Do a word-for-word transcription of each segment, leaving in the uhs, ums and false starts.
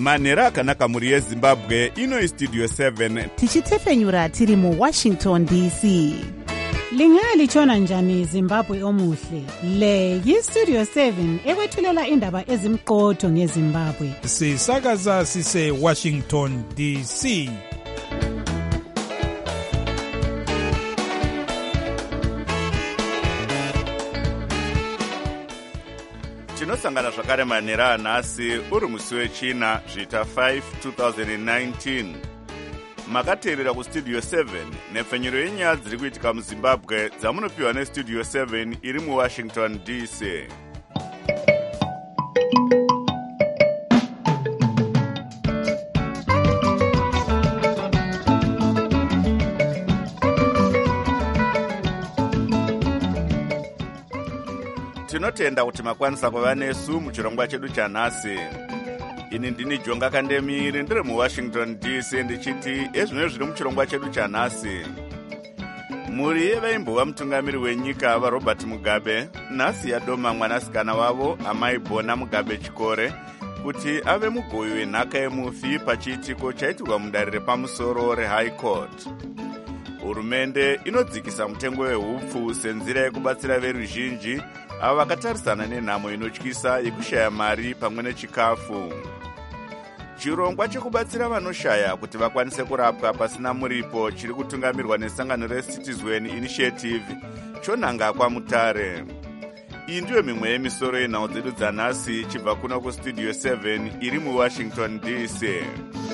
manhero akanaka mhuri yezimbabwe. Ino istudio seven tichitefenyura tiri muwashington D C. Lingalitshona njani Zimbabwe omuhle? Le yistudio seven ekwethulela indaba ezimqotho ngeZimbabwe. Sisakaza sise Washington D C. tinosangana zvakare manhero anhasi uri musi wechina zvita five twenty nineteen. Makateerera kustudio seven nepfenyuro yenyaya dziri kuitika muzimbabwe dzamunopiwa nestudio seven iri muwashington D C. Tinotenda kuti makwanisa kuva nesu muchirongwa chedu chanhasi. Ini ndini Jonga Kandemiri ndiri muwashington D C ndichiti ezvino zviri muchirongwa chedu chanhasi. Mhuri yevaimbova mutungamiri wenyika vaRobert Mugabe nhasi yadoma mwanasikana wavo amai Bona Mugabe Chikore kuti ave mugoyi wenhaka yemufi pachiitiko chaitirwa mudare repamusoro reHigh Court. Hurumende inodzikisa mutengo wehupfu senzira yekubatsira veruzhinji avo vakatarisana nenhamo inotyisa yekushaya mari pamwe nechikafu. Chirongwa chekubatsira vanoshaya kuti vakwanise kurapwa pasina muripo chiri kutungamirwa nesangano reCitizen Initiative chonanga kwaMutare. Iyi ndiyo mimwe yemisoro yenhau dzedu dzanhasi chibva kuno kustudio seven iri muwashington D C.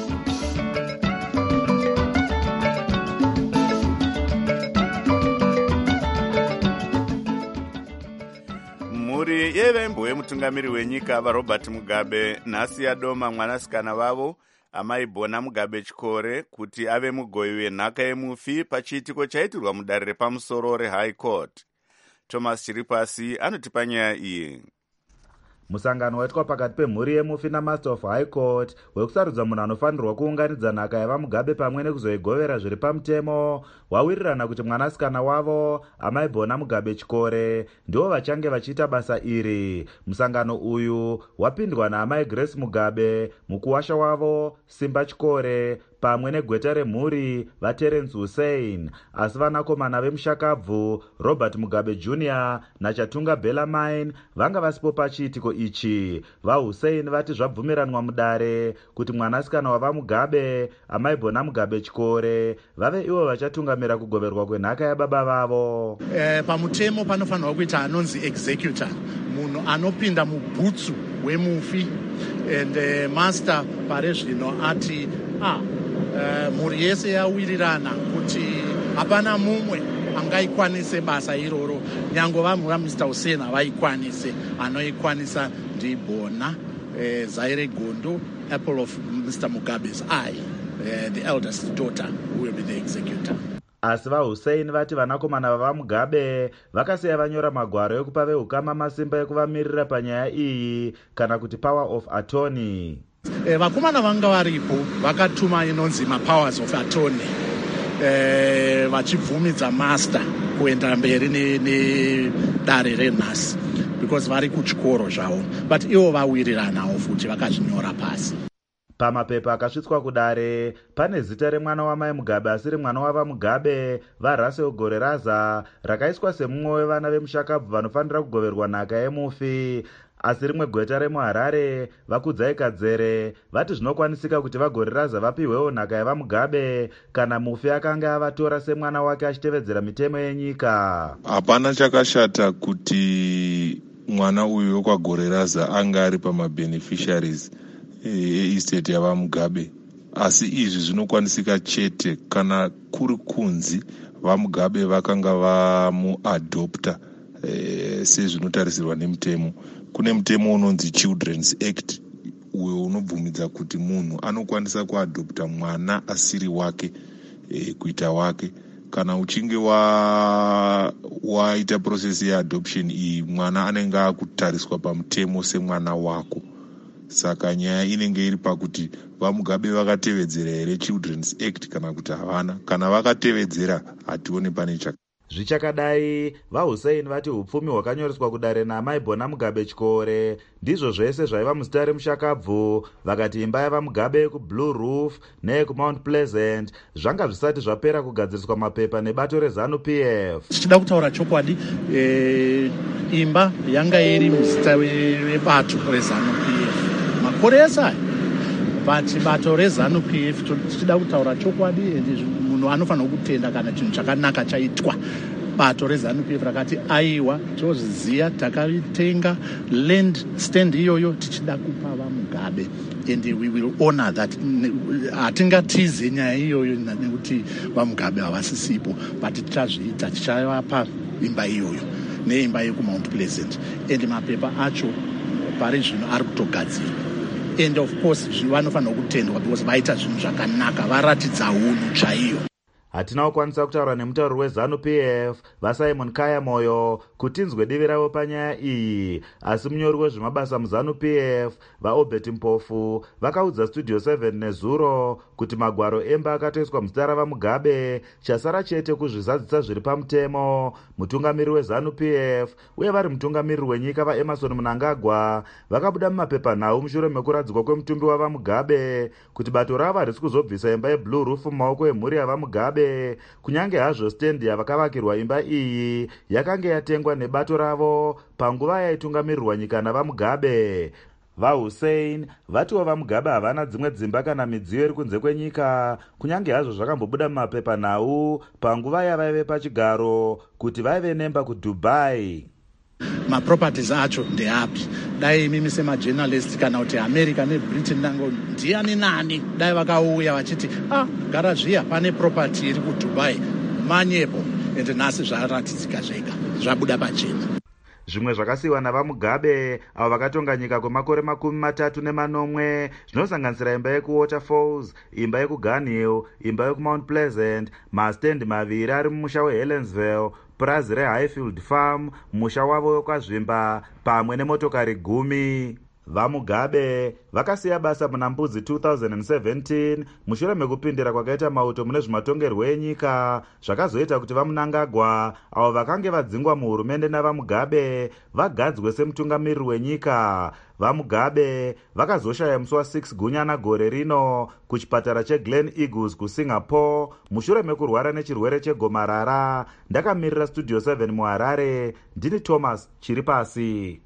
Mhuri yevembo yemutungamiri wenyika vaRobert Mugabe nhasi yadoma mwanasikana vavo amai Bona Mugabe Chikore kuti ave mugoyi wenhaka yemufi pachiitiko chaitirwa mudare repamusoro reHigh Court. Thomas Chiripasi anotipa nyaya iyi. Musangano waitwa pakati pemhuri yemufi naMaster of High Court wekusarudza munhu anofanirwa kuunganidza nhaka yavaMugabe pamwe nekuzoigovera zviri pamutemo wawirirana kuti mwanasikana wavo amai Bona Mugabe Chikore ndivo vachange vachiita basa iri. Musangano uyu wapindwa naamai Grace Mugabe, mukuwasha wavo Simba Chikore pamwe negweta remhuri vaTerence Hussein, asi vanakomana vemushakabvu Robert Mugabe Junior naChatunga Bellarmine vanga vasipo pachiitiko ichi. VaHussein vati zvabvumiranwa mudare kuti mwanasikana wavaMugabe amai Bona Mugabe Chikore vave ivo vachatungamira kugoverwa kwenhaka yababa vavo. Eh, pamutemo panofanirwa kuita anonzi executor, munhu anopinda mubhutsu wemufi, and uh, master pare zvino ati ah Uh, mhuri yese yawirirana kuti hapana mumwe angaikwanise basa iroro, nyango vamwe vaMister Hussein havaikwanise. Anoikwanisa ndiBona uh, Zaire Gondo, apple of Mister Mugabe's eye, uh, the eldest daughter who will be the executor. Asi vaHussein vati vanakomana vavaMugabe vakasiya vanyora magwaro ekupa vehukama masimba ekuvamirira panyaya iyi kana kuti power of attorney. E, vakomana vanga varipo vakatuma inonzi mapowers of attorney e, vachibvumidza master kuenda mberi nedare renhasi because vari kuchikoro zvavo, but ivo vawiriranawo futi vakazvinyora pasi. Pamapepa akasvitswa kudare pane zita remwana wamai Mugabe asiri mwana wavaMugabe vaRussell Goreraza rakaiswa semumwe wevana vemushakabvu vanofanira kugoverwa nhaka yemufi. Asi rimwe gweta remuHarare Vakudzai Kadzere vati zvinokwanisika kuti vaGoreraza vapiwewo nhaka yavaMugabe kana mufi akanga avatora semwana wake achitevedzera mitemo yenyika. Hapana chakashata kuti mwana uyu wekwaGoreraza anga ari pamabeneficiaries eestate yavaMugabe, asi izvi zvinokwanisika chete kana kuri kunzi vaMugabe vakanga vamuadopta e, sezvinotarisirwa nemutemo. Kune mutemo unonzi Children's Act uyo unobvumidza kuti munhu anokwanisa kuadopta mwana asiri wake e, kuita wake. Kana uchinge wa waita process yeadoption iyi, mwana anenge akutariswa pamutemo semwana wako. Saka nyaya inenge iri pakuti vaMugabe vakatevedzera here Children's Act kana kuti havana. Kana vakatevedzera hatione pane chaka. Zvichakadai, vaHussein vati upfumi hwakanyoreswa kudare naMaibhona Mugabe Chikore ndizvo zvese zvaiva musitari mushakabvu. Vakati imba yavaMugabe yekuBlue Roof neyekuMount Pleasant zvanga zvisati zvapera kugadziriswa mapepa nebato reZANU P F. Tichida kutaura chokwadi, e, imba yanga iri muzita webato reZANU P F makore ese, but bato reZANU P F tichida kutaura chokwadi, munhu anofanira kutenda kana chinhu chakanaka chaitwa. Bato reZANU P F rakati aiwa, tozviziya, takaritenga land stand iyoyo, tichida kupa vaMugabe, and we will honor that. Hatingatize nyaya iyoyo nekuti vaMugabe havasisipo, but tichazviita, tichavapa imba iyoyo neimba yekuMount Pleasant, and mapepa acho pari zvino ari kutogadzirwa. And of course vanofanira kutendwa because vaita zvinhu zvakanaka, varatidza unhu chaiyo. Hatina kukwanisa kutaura nemutauri weZANU P F vaSimon Kaya Moyo kuti tinzwe divi ravo panyaya iyi, asi munyori wezvemabasa muZANU P F vaObert Mpofu vakaudza Studio seven nezuro kuti magwaro emba akatoiswa muzita ravaMugabe, chasara chete kuzvizadzisa zviri pamutemo. Mutungamiri weZANU P F uye vari mutungamiri wenyika vaEmerson Mnangagwa vakabuda mumapepanhau mushure mekuradzikwa kwemutumbi wavaMugabe kuti bato ravo harisi kuzobvisa imba yeBlue Roof mumaoko emhuri yavaMugabe, kunyange hazvo stendi yavakavakirwa imba iyi yakanga yatengwa nebato ravo panguva yaitungamirirwa nyika navaMugabe. VaHussein vatiwo vaMugabe havana dzimwe dzimba kana midziyo iri kunze kwenyika, kunyange hazvo zvakambobuda mumapepanhau panguva yavaive pachigaro kuti vaive nemba kuDubai. Maproperties acho ndeapi? Dai mimi semajournalist kana kuti America neBritain nango ndiani nani dai vakauya vachiti ah garazviya pane property iri kuDubai manyepo, ende nhasi zvaratidzika zvega zvabuda pachena. Zvimwe zvakasiyiwa navaMugabe avo vakatonga nyika kwemakore makumi matatu nemanomwe zvinosanganisira imba yekuWaterfalls, imba yekuGun Hill, imba yekuMount Pleasant, mastendi maviri ari mumusha weHelensville, purazi reHighfield Farm, musha wavo wekwaZvimba, pamwe nemotokari gumi. VaMugabe vakasiya basa muna Mbudzi two thousand seventeen mushure mekupindira kwakaita mauto mune zvematongerwo enyika zvakazoita kuti vaMnangagwa avo vakange vadzingwa muhurumende navaMugabe vagadzwe semutungamiriri wenyika. VaMugabe vakazoshaya musi wa6 gunyana gore rino kuchipatara cheGlen Eagles kuSingapore mushure mekurwara nechirwere chegomarara. Ndakamirira Studio seven muHarare, ndini Thomas Chiripasi.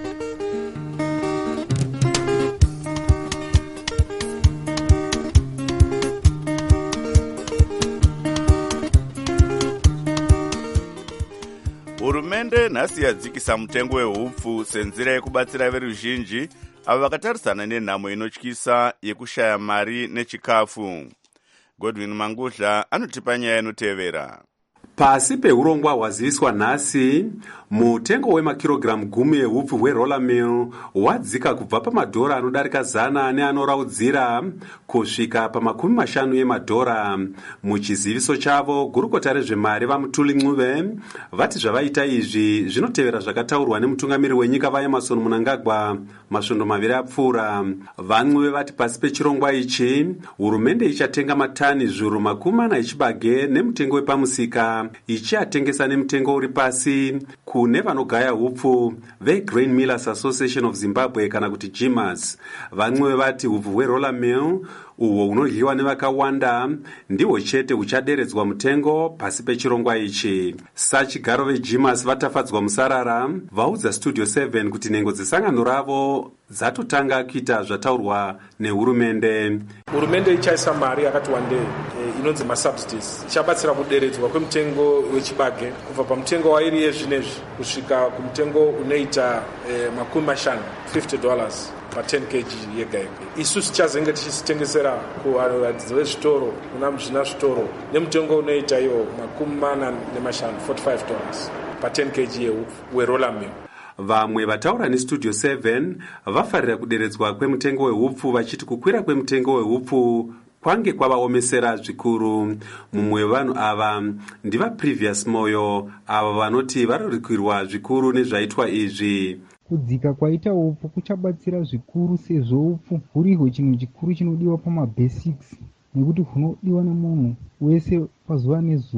Hurumende nhasi yadzikisa mutengo wehupfu senzira yekubatsira veruzhinji avo vakatarisana nenhamo inotyisa yekushaya mari nechikafu. Godwin Mangudla anotipa nyaya inotevera. Pasi peurongwa hwaziviswa nhasi, mutengo wemakirogiramu gumi ehupfu hweroller mill wadzika kubva pamadhora anodarika zana neanoraudzira kusvika pamakumi mashanu emadhora. Muchiziviso chavo, gurukota rezvemari vaMutuli Ncube vati zvavaita izvi zvinotevera zvakataurwa nemutungamiri wenyika vaEmerson Mnangagwa masvondo maviri apfuura. VaNcube vati pasi pechirongwa ichi hurumende ichatenga matani zviuru makumi mana echibage nemutengo wepamusika, ichiatengesa nemutengo uri pasi kune vanogaya hupfu veGrain Millers Association of Zimbabwe kana kuti G M A S. VaNcube vati hupfu hweroller mill uhwo hunodyiwa nevakawanda ndihwo chete huchaderedzwa mutengo pasi pechirongwa ichi. Sachigaro veG M A S vatafadzwa musarara vaudza Studio seven kuti nhengo dzesangano ravo dzatotanga kuita zvataurwa nehurumende. Hurumende ichaisa mari yakati wandei inonzi masubsidies, ichabatsira kuderedzwa kwemutengo wechibage kubva pamutengo wairi yezvinezvi kusvika kumutengo unoita eh, makumi mashanu fifty dollars pa ten kilograms yega yega. Isusu tichazenge tichitengesera kuvaradzi vezvitoro kuna muzvina zvitoro nemutengo unoita iyo makumi mana nemashanu forty-five dollars pa ten kilograms weroller mill. Vamwe vataura neStudio seven vafarira kuderedzwa kwemutengo wehupfu vachiti kukwira kwemutengo wehupfu kwange kwavaomesera zvikuru. Mumwe wevanhu ava ndivaPrevious Moyo ava vanoti varorikirwa zvikuru nezvaitwa izvi. Kudzika kwaita upfu kuchabatsira zvikuru sezvo upfu huriho chinhu chikuru chinodiwa pamabasics nekuti hunodiwa nemunhu wese pazuva nezuva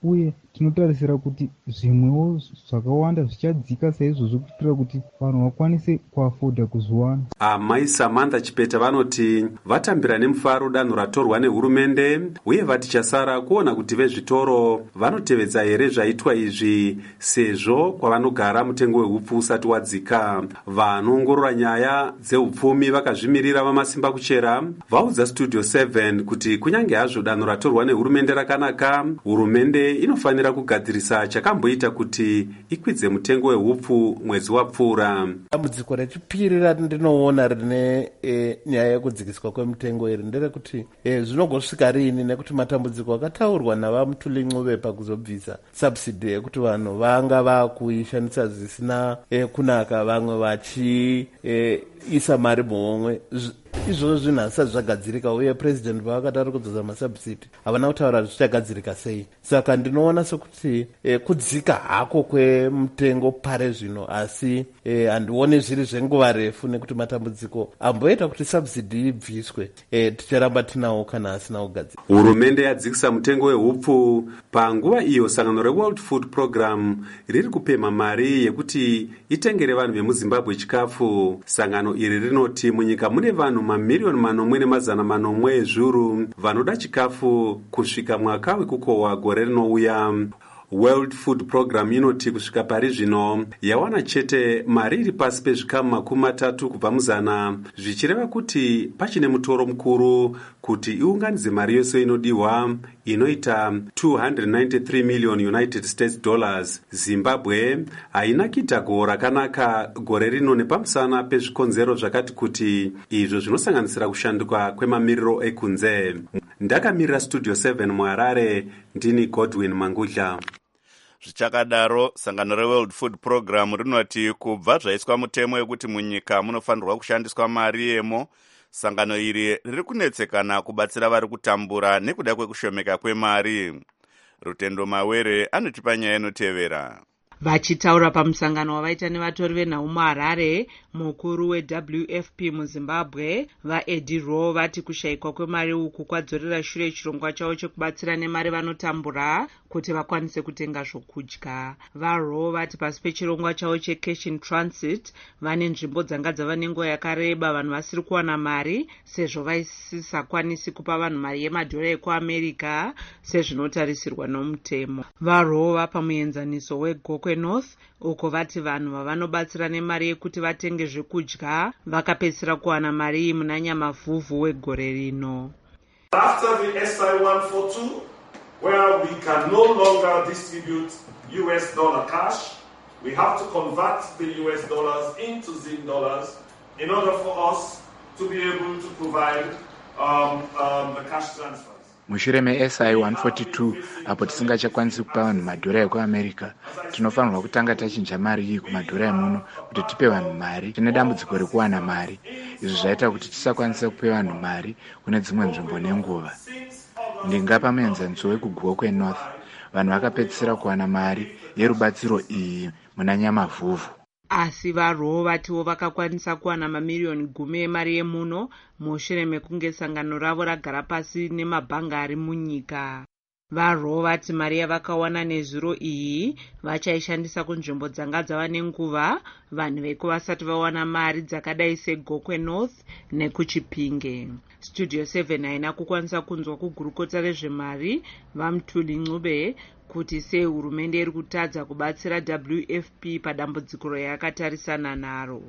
uye tinotarisira kuti zvimwewo zvakawanda zvichadzika saizvozvo kuitira kuti vanhu vakwanise kuafodha kuziwana. amai Samantha Chipeta vanoti vatambira nemufaro danho ratorwa nehurumende uye vatichasara kuona kuti vezvitoro vanotevedza here zvaitwa izvi sezvo kwavanogara mutengo wehupfu usati wadzika. vanoongorora nyaya dzehupfumi vakazvimirira vamasimba kuchera vaudza Studio seven kuti kunyange hazvo danho ratorwa nehurumende rakanaka, hurumende inofanira kugadzirisa chakamboita kuti ikwidze mutengo wehupfu mwedzi wapfuura. dambudziko rechipiri randinoona rine e, nyaya yekudzikiswa kwemutengo iri nderekuti e, zvinogosvika rini, nekuti matambudziko akataurwa navamutuli Ncube pakuzobvisa subsidy yekuti vanhu vanga vakuishandisa zvisina e, kunaka, vamwe vachi e, isa mari muhomwe. Izvozvo zvinhu hazvisati zvagadzirika uye president pavakati ari kudzoza masubsidi havana kutaura zvichagadzirika sei. Saka ndinoona sekuti e, kudzika hako kwemutengo pare zvino, asi e, handioni zviri zvenguva refu nekuti matambudziko amboita kuti subsidi ibviswe e, ticharamba tinawo kana asina kugadzirika. Hurumende yadzikisa mutengo wehupfu panguva iyo sangano reWorld Food Program riri kupema mari yekuti itengere vanhu vemuZimbabwe chikafu. Sangano iri rinoti munyika mune vanhu mamiriyoni manomwe nemazana manomwe ezviuru vanoda chikafu kusvika mwaka wekukohwa gore rinouya. World Food Program inoti kusvika pari zvino yawana chete mari iri pasi pezvikamu makumi matatu kubva muzana, zvichireva kuti pachine mutoro mukuru kuti iunganidze mari yose inodiwa inoita two hundred ninety-three million United States dollars. Zimbabwe haina kuita gohwo rakanaka gore rino nepamusana pezvikonzero zvakati kuti izvo zvinosanganisira kushanduka kwemamiriro ekunze. Ndakamirira Studio seven muHarare, ndini Godwin Mangudla. Zvichakadaro, sangano reWorld Food Program rinoti kubva zvaiswa mutemo yekuti munyika munofanirwa kushandiswa mari yemo, sangano iri riri kunetsekana kubatsira vari kutambura nekuda kwekushomeka kwemari. Rutendo Mawere anotipa nyaya inotevera. Vachitaura pamusangano wavaita nevatori venhau muHarare, mukuru weW F P muZimbabwe vaEddie Rowe vati kushayikwa kwemari uku kwadzorera shure chirongwa chavo chekubatsira nemari vanotambura kuti vakwanise kutenga zvokudya. VaRowe vati pasi pechirongwa chavo checash in transit vane nzvimbo dzanga dzava nenguva yakareba vanhu vasiri kuwana mari sezvo vaisisakwanisi kupa vanhu mari yemadhora ekuAmerica sezvinotarisirwa nomutemo. VaRowe vapa muenzaniso weGokwe North uko vati vanhu vavanobatsira nemari yekuti vatenge zvekudya vakapedzisira kuwana mari iyi muna Nyamavhuvhu wegore rino. After the S I one forty-two, where we can no longer distribute U S dollar cash, we have to convert the U S dollars into Zim dollars in order for us to be able to provide um, um, the cash transfers. Mushure me-S I one forty-two apo tisingachakwanisi kupa vanhu madhora ekuAmerica, tinofanirwa kutanga tachinja mari iyi kumadhora emuno kuti tipe vanhu mari. Tine dambudziko rekuwana mari, izvi zvaita kuti tisakwanisa kupe vanhu mari kune dzimwe nzvimbo nenguva. Ndingapa muenzaniso wekuGokwe North, vanhu vakapedzisira kuwana mari yerubatsiro iyi muna Nyamavhuvhu. Asi VaRowe vatiwo vakakwanisa kuwana mamiriyoni gumi emari yemuno mushure mekunge sangano ravo ragara pasi nemabhanga ari munyika. VaRowe vati mari yavakawana nezviro iyi vachaishandisa kunzvimbo dzanga dzava nenguva vanhu veko vasati vawana mari dzakadai seGokwe North nekuChipinge. Studio seven haina kukwanisa kunzwa kugurukota rezvemari vaMutuli Ncube kuti sei hurumende iri kutadza kubatsira W F P padambudziko rayakatarisana naro.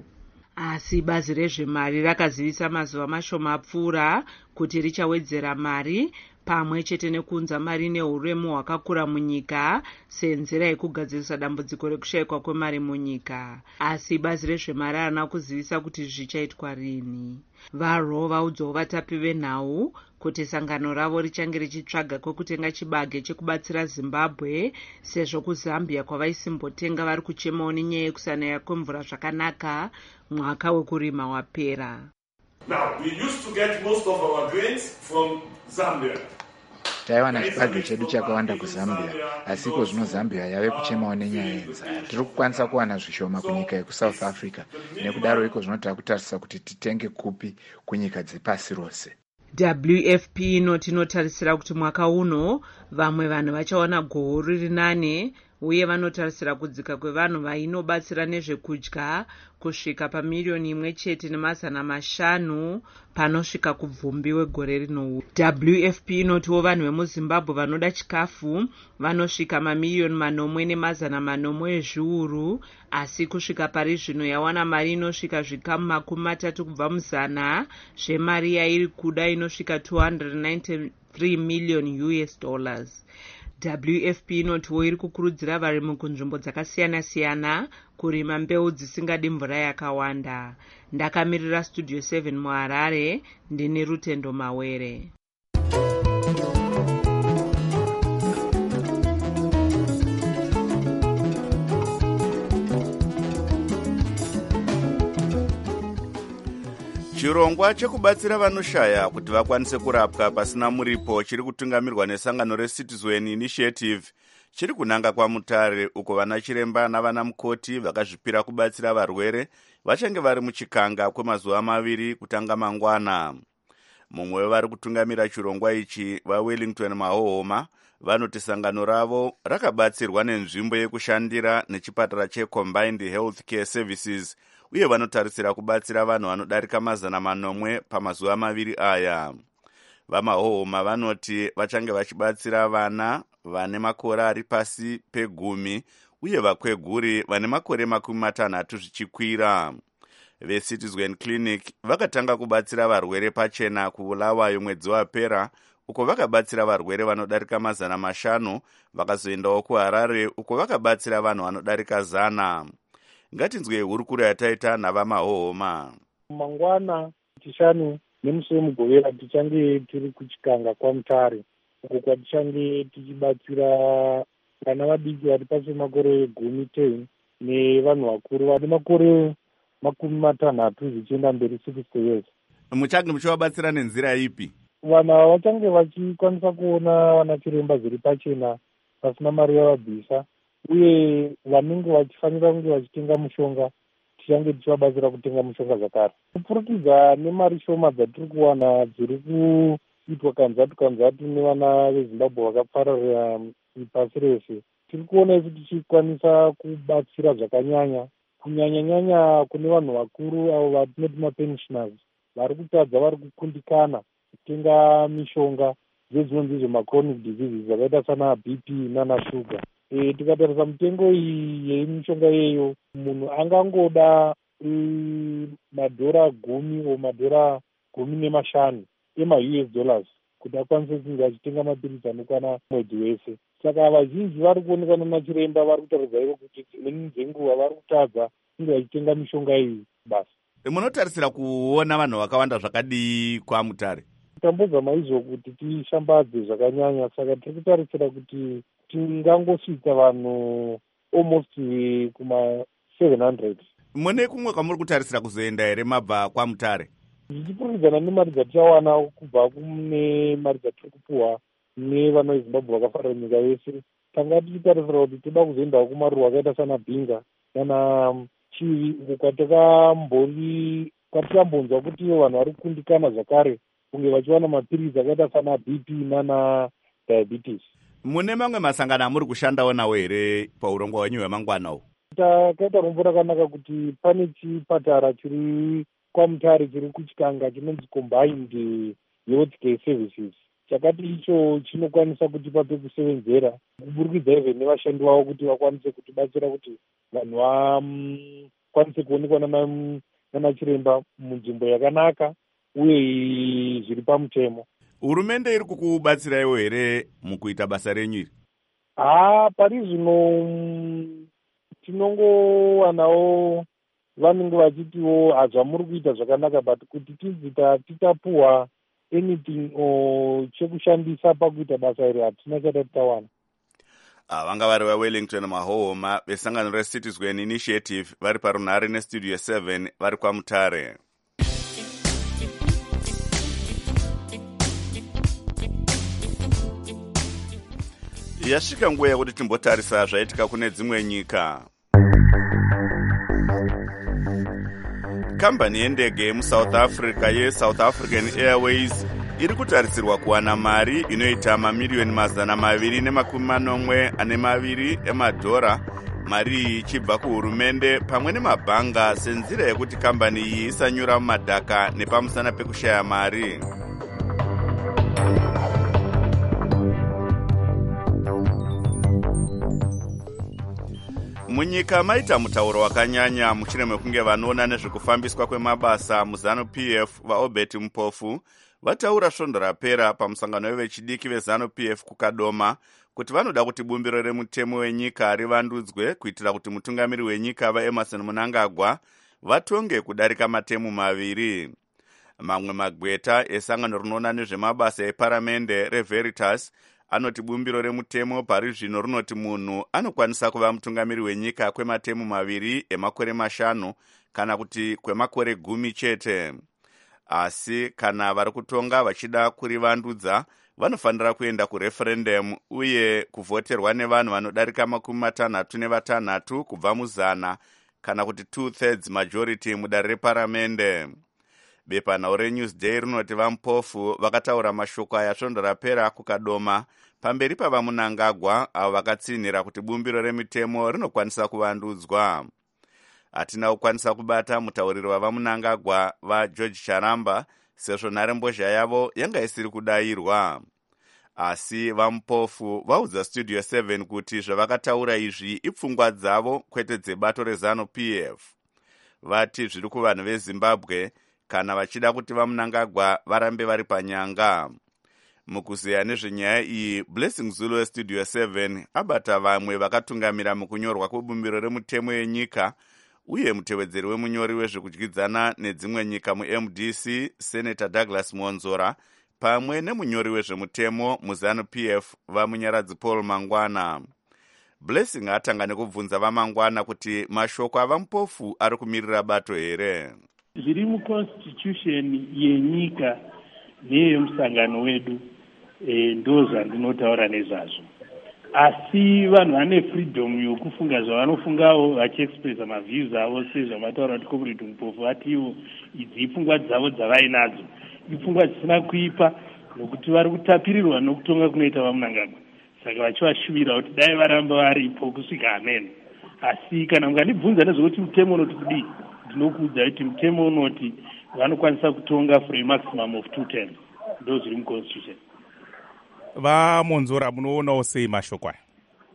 Asi bazi rezvemari rakazivisa mazuva mashoma apfuura kuti richawedzera mari pamwe chete nekunza mari neuremu hwakakura munyika senzira yekugadzirisa dambudziko rekushayikwa kwemari munyika. Asi bazi rezvemari harina kuzivisa kuti zvichaitwa rini. VaRowe vaudzawo vatapi venhau kuti sangano ravo richange richitsvaga kwekutenga chibage chekubatsira Zimbabwe sezvo kuZambia kwavaisimbotenga vari kuchemawo nenyaya yekusanaya kwemvura zvakanaka mwaka wekurima wapera. Now, we used to get most of our grains from Zambia. Taiwana chibage chedu chakawanda kuZambia, asi iko zvino Zambia yave kuchemawo nenyaya yenzara. Tiri kukwanisa kuwana zvishoma kunyika yekuSouth Africa, nekudaro iko zvinoda kutarisira kuti titenge kupi kunyika dzepasi rose. W F P inoti inotarisira kuti mwaka uno vamwe vanhu vachaona gohwo riri nane uye vanotarisira kudzika kwevanhu vainobatsira nezvekudya kusvika pamiriyoni imwe chete nemazana mashanu panosvika kubvumbi wegore rino. W F P inotiwo vanhu vemuzimbabwe vanoda chikafu vanosvika mamiriyoni manomwe nemazana manomwe ezviuru, asi kusvika pari zvino yawana mari inosvika zvikamu makumi matatu kubva muzana zvemari yairi kuda inosvika two hundred ninety-three million U S dollars. W F P inotiwo iri kukurudzira varimi kunzvimbo dzakasiyana-siyana kurima mbeu dzisingadi mvura yakawanda. Ndakamirira Studio seven muHarare, ndini Rutendo Mawere. chirongwa chekubatsira vanoshaya kuti vakwanise kurapwa pasina muripo chiri kutungamirwa nesangano reCitizen Initiative chiri kunanga kwaMutare, uko vana chiremba navana mukoti vakazvipira kubatsira varwere vachange vari muchikanga kwemazuva maviri kutanga mangwana. Mumwe wevari kutungamira chirongwa ichi, vaWellington Mahohoma, vanoti sangano ravo rakabatsirwa nenzvimbo yekushandira nechipatara cheCombined Health Care Services uye vanotarisira kubatsira vanhu vanodarika mazana manomwe pamazuva maviri aya. VaMahohoma vanoti vachange vachibatsira vana vane makore ari pasi pegumi uye vakweguri vane makore makumi matanhatu zvichikwira. VeCitizen Clinic vakatanga kubatsira varwere pachena kuBulawayo mwedzi wapera, uko vakabatsira varwere vanodarika mazana mashanu, vakazoendawo kuHarare uko vakabatsira vanhu vanodarika zana. Ngatinzwe hurukuro yataita navaMahohoma. Mangwana tishanu nemusi wemugovera tichange tiri kuchikanga kwaMutare, uko kwatichange tichibatsira vana vadiki vari pasi pemakore gumi ten nevanhu vakuru vane makore makumi matanhatu zvichienda mberi sixty years. Muchange muchivabatsira nenzira ipi? Vana vachange vachikwanisa kuona vana chiremba zviri pachena pasina mari yavabvisa, uye vanenge vachifanira kunge vachitenga mushonga tichange tichivabatsira kutenga mushonga zvakare. Kupfurukidza nemari shoma dzatiri kuwana dziri kuitwa kanzatu kanzatu nevana veZimbabwe vakapararira pasi rese, tiri kuona isu tichikwanisa kubatsira zvakanyanya, kunyanya-nyanya kune vanhu vakuru avo vatinoti mapensioners vari kutadza, vari kukundikana kutenga mishonga dzezvinonzi izvo machronic diseases zvakaita sana B P nana shuga. E, tikatarisa mitengo iyi yemishonga yeyo, munhu angangoda e, madhora gumi o madhora gumi nemashanu ema-U S dollars kuti akwanise kunge achitenga mapirisi anokwana mwedzi wese. Saka vazhinji vari kuonekana nachiremba vari kutaridza ivo kuti dzimweni dzenguva vari kutadza kunge vachitenga mishonga iyi basi. Munotarisira kuona vanhu vakawanda zvakadii kwaMutare? Tambodza maizvo kuti tishambadze zvakanyanya, saka tiri kutarisira kuti tingangosvika vanhu almost kuma seven hundred. Mune kumwe kwamuri kutarisira kuzoenda here mabva kwaMutare? Zvichipfuuridzana nemari dzatichawana kubva kune mari dzatiri kupuhwa nevana veZimbabwe vakafarira nyika yese, tanga tichitarisira kuti toda kuzoendawo kumaruwa akaita sana Bhinga kana Chivi, uko kwatakambori kwatikambonzwa kuti vanhu vari kukundikana zvakare kunge vachiwana mapirisi akaita sana B P nana diabetes. Mune mamwe masangano amuri kushandawo nawo here paurongwa hwenyu hwemangwana uhu? Takaita rombo rakanaka kuti pane chipatara chiri kwaMutare chiri kuchikanga chinonzi Combined Health Care Services, chakati icho chinokwanisa kutipa pekusevenzera kuburikidza even nevashandi vavo kuti vakwanise kutibatsira kuti vanhu vakwanise kuonekwa nana chiremba munzvimbo yakanaka uye zviri pamutemo. Hurumende iri kukubatsiraiwo here mukuita basa renyu iri? Haa, pari zvino tinongowanawo vanenge vachitiwo hazvamuri kuita zvakanaka, but kuti tizita titapuhwa anything o chekushandisa pakuita basa iri hatina chata titawana. Vanga vari vaWellington Mahohoma vesangano reCitizen Initiative vari parunhare neStudio seven vari kwaMutare. Yasvika nguva yekuti timbotarisa zvaitika kune dzimwe nyika. Kambani yendege yemuSouth Africa yeSouth African Airways iri kutarisirwa kuwana mari inoita mamiriyoni mazana maviri nemakumi manomwe ane maviri emadhora, mari iyi ichibva kuhurumende pamwe nemabhanga senzira yekuti kambani iyi isanyura mumadhaka nepamusana pekushaya mari. Munyika maita mutauro wakanyanya mushure mekunge vanoona nezvekufambiswa kwemabasa muZANU-P F vaObert Mupofu vataura svondo rapera pamusangano wevechidiki veZANU-P F kuKadoma kuti vanoda kuti bumbiro remutemo wenyika rivandudzwe kuitira kuti mutungamiri wenyika vaEmerson Mnangagwa vatonge kudarika matemu maviri. Mamwe magweta esangano rinoona nezvemabasa eparamende reVeritas anoti bumbiro remutemo pari zvino rinoti munhu anokwanisa kuva mutungamiri wenyika kwematemu maviri emakore mashanu kana kuti kwemakore gumi chete. Asi kana vari kutonga vachida kurivandudza vanofanira kuenda kureferendum uye kuvhoterwa nevanhu vanodarika makumi matanhatu nevatanhatu kubva muzana kana kuti two thirds majority mudare reparamende. Bepanhau reNewsday rinoti vaMupofu vakataura mashoko aya svondo rapera kuKadoma pamberi pavaMnangagwa avo vakatsinhira kuti bumbiro remitemo rinokwanisa kuvandudzwa. Hatina kukwanisa kubata mutauriro wavaMnangagwa vaGeorge Charamba sezvo nharembozha yavo yanga isiri kudayirwa. Asi vaMupofu vaudza Studio seven kuti zvavakataura izvi ipfungwa dzavo kwete dzebato reZANU-P F. Vati zviri kuvanhu veZimbabwe kana vachida kuti vaMnangagwa varambe vari panyanga. Mukuzeya nezvenyaya iyi, Blessing Zulu weStudio seven abata vamwe vakatungamira mukunyorwa kwebumbiro remutemo yenyika uye mutevedzeri wemunyori wezvekudyidzana nedzimwe nyika muM D C Senator Douglas Monzora pamwe nemunyori wezvemutemo muZANU-P F vamunyaradzi Paul Mangwana. Blessing atanga nekubvunza vaMangwana kuti mashoko avaMupofu ari kumirira bato here. Zviri muconstitution yenyika neyemusangano wedu e, ndo zvandinotaura nezvazvo. Asi vanhu vane freedom yokufunga zvavanofungawo vachiexpressa maviews avo sezvamataura kuti Comrade Mupofu atiwo idzi ipfungwa dzavo dzavainadzo. Ipfungwa dzisina kuipa nokuti vari kutapirirwa nokutonga kunoita vaMnangagwa. Saka vachivashuvira kuti dai varamba varipo kusvika amen. Asi kana mukandibvunza nezvekuti mutemo unoti kudii, ndinokuudza kuti mutemo unoti vanokwanisa kutonga for a maximum of two terms. Ndo zviri muconstitution. VaMonzora munoonawo sei mashoko aya?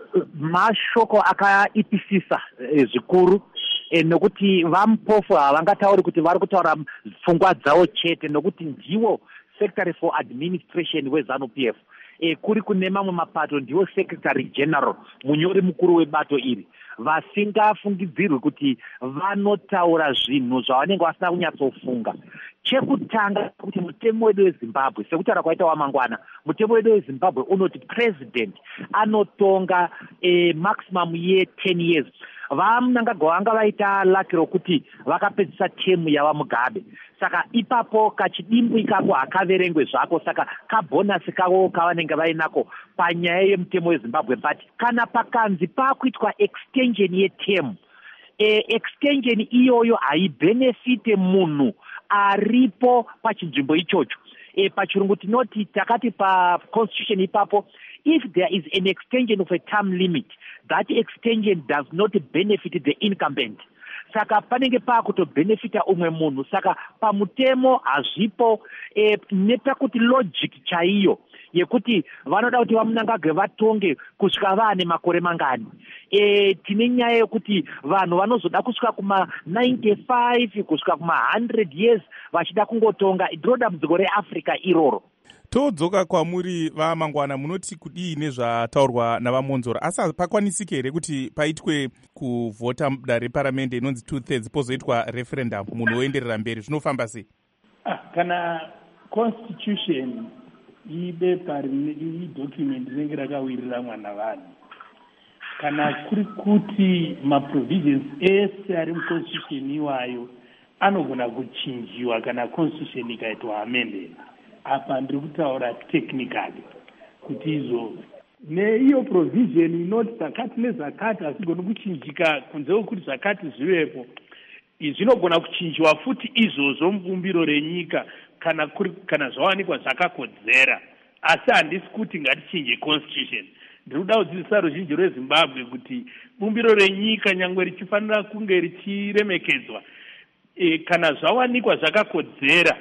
Mashoko akaipisisa zvikuru e, nokuti vaMupofu havangatauri kuti vari kutaura pfungwa dzavo chete nokuti ndiwo Secretary for Administration weZANU-P F. E, kuri kune mamwe mapato ndiwo Secretary General munyori mukuru webato iri. Vasingafungidzirwi kuti vanotaura zvinhu zvavanenge vasina kunyatsofunga. Chekutanga kuti mutemo wedu weZimbabwe sekutaura kwaita waMangwana, mutemo wedu weZimbabwe unoti president anotonga a maximum ye ten years. VaMnangagwa vanga vaita laki rokuti vakapedzisa temu yavaMugabe. Saka ipapo kachidimbwi kako hakaverengwe zvako, saka kabhonasi kavo kavanenge vainako panyaya yemutemo weZimbabwe. But kana pakanzi pakuitwa extension yetemu, e, extension iyoyo haibenefite munhu aripo pachinzvimbo ichocho. E, pachirungu tinoti takati pa constitution ipapo, if there is an extension of a term limit, that extension does not benefit the incumbent. Saka panenge pakutobenefita umwe munhu. Saka pamutemo hazvipo e, nepakuti logic chaiyo yekuti vanoda kuti vaMnangagwa vatonge kusvika vaane makore mangani. E, tine nyaya yekuti vanhu vanozoda kusvika kuma ninety-five kusvika kuma one hundred years vachida kungotonga. Ndiro dambudziko reAfrica iroro. Todzoka kwamuri vaMangwana, munoti kudii nezvataurwa navaMonzora, asi pakwanisike here kuti paitwe kuvhota mudare reparamende inonzi two thirds pozoitwa referendum munhu oenderera mberi, zvinofamba sei? Ah, kana constitution ibepa idocument rinenge rakawirira mwana vanhu, kana kuri kuti maprovisions ese ari muconstitution iwayo anogona kuchinjiwa kana constitution ikaitwa amended. Apa ndiri kutaura technically kuti izvo neiyo provision inoti zakati nezakati hasigoni kuchinjika kunze kwekuti zakati zvivepo, zvinogona kuchinjiwa futi izvozvo mubumbiro renyika kana kuri kana zvawanikwa zvakakodzera, asi handisi kuti ngatichinje constitution. Ndiri kuda kudzidzisa ruzhinji rwezimbabwe kuti bumbiro renyika nyangwe richifanira kunge richiremekedzwa, e, kana zvawanikwa zvakakodzera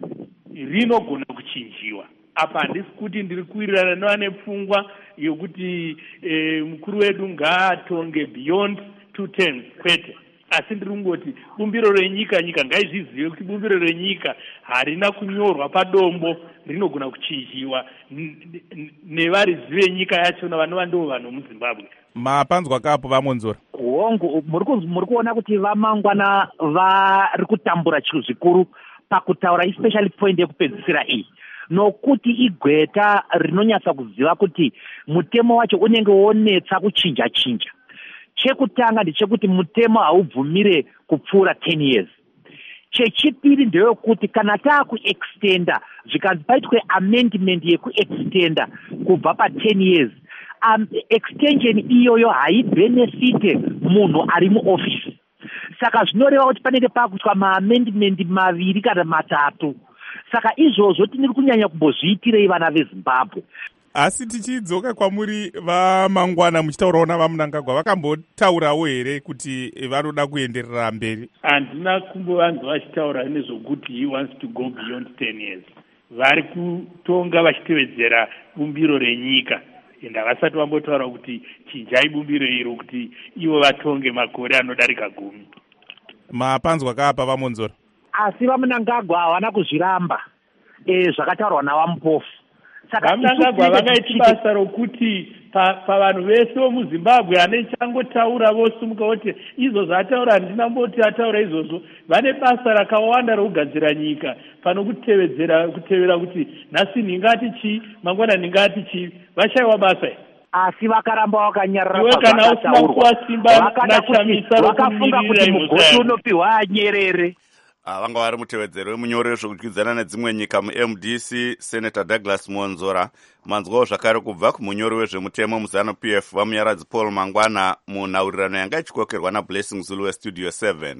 rinogona kuchinjiwa. Apa handisi kuti ndiri kuwirirana nevane pfungwa yokuti e, mukuru wedu ngaatonge beyond two terms, kwete. Asi ndiri kungoti bumbiro renyika, nyika ngaizvizive kuti bumbiro renyika harina kunyorwa padombo, rinogona kuchinjiwa nevarizi venyika yachona vanova ndo vanhu muZimbabwe. Mapanzwa kapo vamonzora hongu, muri kuona kuti vamangwana vari kutambura chiro zvikuru pakutaura especially point yekupedzisira iyi, nokuti igweta rinonyatsa kuziva kuti mutemo wacho unenge wonetsa kuchinja chinja. Chekutanga ndechekuti mutemo haubvumire kupfuura ten years. Chechipiri ndeyekuti kana taakuextenda zvikanzi paitwe amendment yekuextenda kubva pa ten years, um, extension iyoyo haibenefite munhu ari muofisi. Saka zvinoreva kuti panenge pakuitwa maamendment maviri kana matatu. Saka izvozvo tiniri kunyanya kumbozviitirei vana veZimbabwe. Asi tichidzoka kwamuri vamangwana muchitaurawo navamunangagwa, vakambotaurawo here kuti vanoda kuenderera mberi? Handina kumbovanzwa vachitaura nezvokuti he wants to go beyond ten years. Vari kutonga vachitevedzera bumbiro renyika, enda vasati vambotaura kuti chinjai bumbiro iro kuti ivo vatonge makore anodarika gumi. Mapanzwa kapa vamonzora? Asi vamunangagwa havana kuzviramba e, zvakataurwa navamupofu. Vamunangagwa vakaita basa rokuti pavanhu vese vomuZimbabwe ane changotaura vosumuka kuti izvo zvataura handina mboti ataura izvozvo. Vane basa rakawanda rokugadzira nyika pano kutevedzera kutevera kuti nhasi ningati chi, mangwana ningati chi, vashayiwa basa. Asi vakaramba vakanyarara iwe kana usina kuwa simba nachamisa vakafunga kuti mugosi unopiwa anyerere. Vanga vari mutevedzeri wemunyori wezvokudyidzana nedzimwe nyika mu-M D C, Senator Douglas Monzora. Manzwawo zvakare kubva kumunyori wezvemutemo muZanu-P F vamunyaradzi Paul Mangwana munhaurirano yanga ichikokerwa naBlessing Zulu weStudio seven.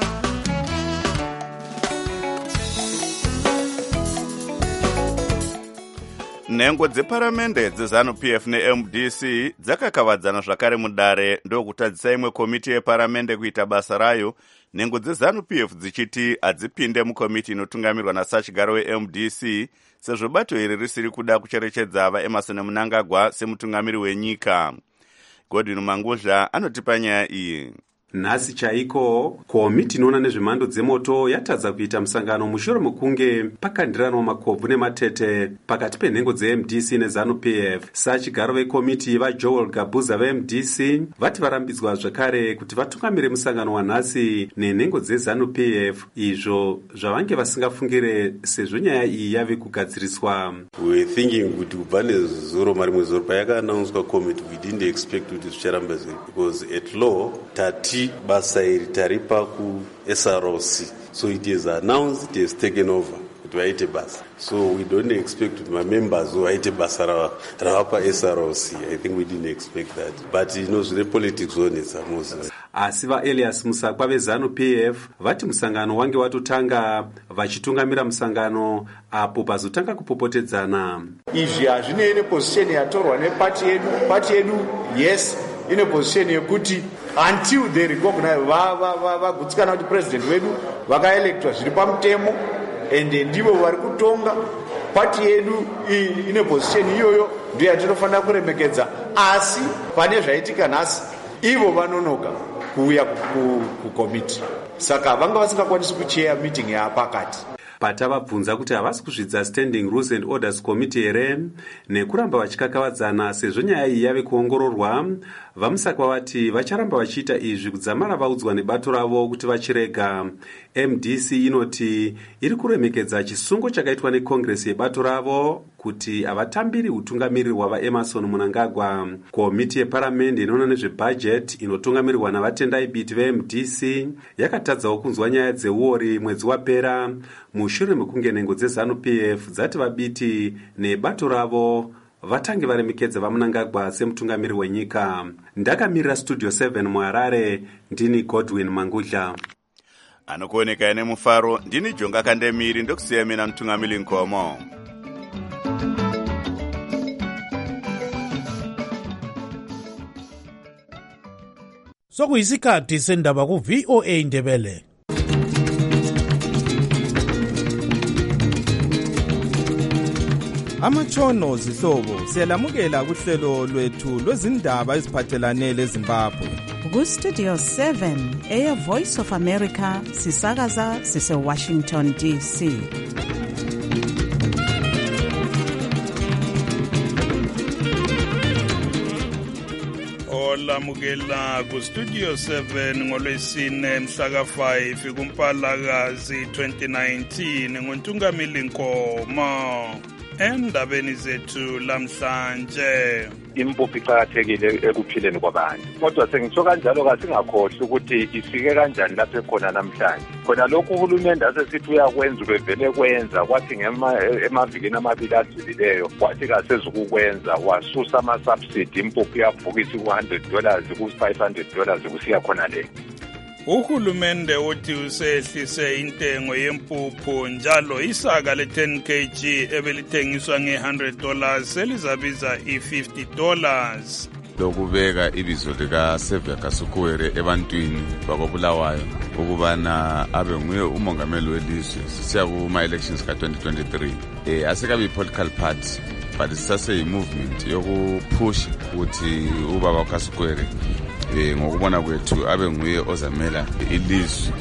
Nhengo dzeparamende dzeZanu-P F neM D C dzakakavadzana zvakare mudare ndokutadzisa imwe komiti yeparamende kuita basa rayo, nhengo dzeZanu-P F dzichiti hadzipinde mukomiti inotungamirwa nasachigaro weM D C sezvo bato iri risiri kuda kucherechedza vaEmerson Mnangagwa semutungamiri wenyika. Godwin Manguzha anotipa nyaya iyi. Nhasi chaiko komiti inoona nezvemhando dzemoto yatadza kuita musangano mushure mekunge pakandirana makobvu nematete pakati penhengo dzeM D C neZanu-P F. Sachigaro vekomiti vaJoel Gabuza veM D C vati varambidzwa zvakare kuti vatungamire musangano wanhasi nenhengo dzeZanu-P F, izvo zvavange vasingafungire sezvo nyaya iyi yave kugadziriswa. We thinking kuti kubva nezuro marimwe zuro payakaanaunswa komiti, we didn't expect kuti zvicharamba zvinhu, because at law tati basa iri taripa ku S R O C, so it is announced, it is taken over kuti vaite basa, so we don't expect kuti mamembers vaite basa ravapa S R O C. I think we didn't expect that, but you know zvine politics zonetsa Moses. Asi vaElias Musakwa veZanu-P F vati musangano wange watotanga vachitungamira musangano apo pazotanga kupopotedzana. Izvi hazvinei neposition yatorwa nepati yedu. Pati yedu yes ine position yekuti until they recognize vagutsikana kuti president wedu vakaelectwa zviri pamutemo ende ndivo vari kutonga. Pati yedu ine position iyoyo ndiyo yatinofanira kuremekedza, asi pane zvaitika nhasi ivo vanonoka kuuya kukomiti, saka vanga vasingakwanisi kucheya meeting yapakati. Patavabvunza kuti havasi kuzvidza Standing Rules and Orders Committee here nekuramba vachikakavadzana sezvo nyaya iyi yave kuongororwa, vamusakwa vati vacharamba vachiita izvi kudzamara vaudzwa nebato ravo kuti vachirega. M D C inoti iri kuremekedza chisungo chakaitwa nekongresi yebato ravo kuti havatambiri utungamiriri hwavaEmerson Mnangagwa. Komiti yeparamende inoona nezvebhajeti inotungamirirwa navatendai biti veM D C yakatadzawo kunzwa nyaya dzeuori mwedzi wapera mushure mekunge nhengo dzeZanu-P F dzati vabiti nebato ravo vatange varemekedza vaMnangagwa semutungamiriri wenyika. Ndakamirira Studio seven muHarare, ndini Godwin Mangudla. anokuoneka ine mufaro. Ndini Jonga Kandemiri, ndokusiya mina Mtungamili Nkomo. Sokuyisikhathi sendaba ku V O A Ndebele. Amatshono zihlobo siyalamukela kuhlelo lwethu lwezindaba eziphathelane leZimbabwe. Ku Studio seven eya Voice of America sisakaza sise Washington D C. Olamukela ku Studio seven ngolwesine mhla ka five kuMpalakazi twenty nineteen nguNtungamili Nkomo. Endabeni zethu lamhlanje, impuphu iqakathekile ekuphileni kwabantu, kodwa sengitsho kanjalo kasingakhohlwa ukuthi ifike kanjani lapho ekhona namhlanje. Khona lokhu uhulumende asesithi uyakwenza ubevele kwenza, kwathi emavikini amabili adlulileyo kwathi kasezukukwenza, wasusa ama-subsidy, impuphu yavukisa ku-one hundred dollars ku-five hundred dollars kusiya khona le. Uhulumende uthi usehlise intengo yempuphu, njalo isaka le ten kilograms ebelithengiswa nge-one hundred dollars selizabiza i-fifty dollars. Lokubeka ibizo lika Xavier Kasukuwere ebantwini bakobulawayo ukubana abe nguye umongameli welizwe sisiya kuma-elections ka twenty twenty-three. Eh asekabi political party, but sisase yi-movement yokuphusha ukuthi ubaba Kasukuwere eh ngokubona kwethu abe nguye ozamela ilizwe.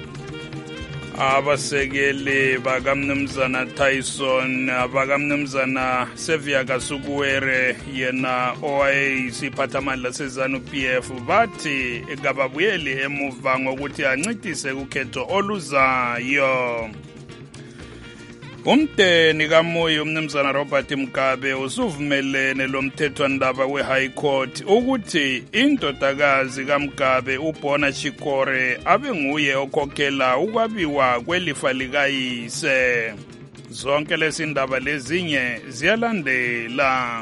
Abasekeli bakamnumzana Tyson, bakamnumzana Xavier Kasukuwere yena owayesiphathamandla seZANU P F bathi kababuyeli emuva ngokuthi ancitise ukhetho oluzayo. Umdeni kaMoyo umnumzana Robert Mugabe usuvumelene lomthethwandaba we-High Court ukuthi indodakazi kaMugabe uBona Chikore abe nguye okhokhela ukwabiwa kwelifa likayise. Zonke lezi ndaba lezinye ziyalandela.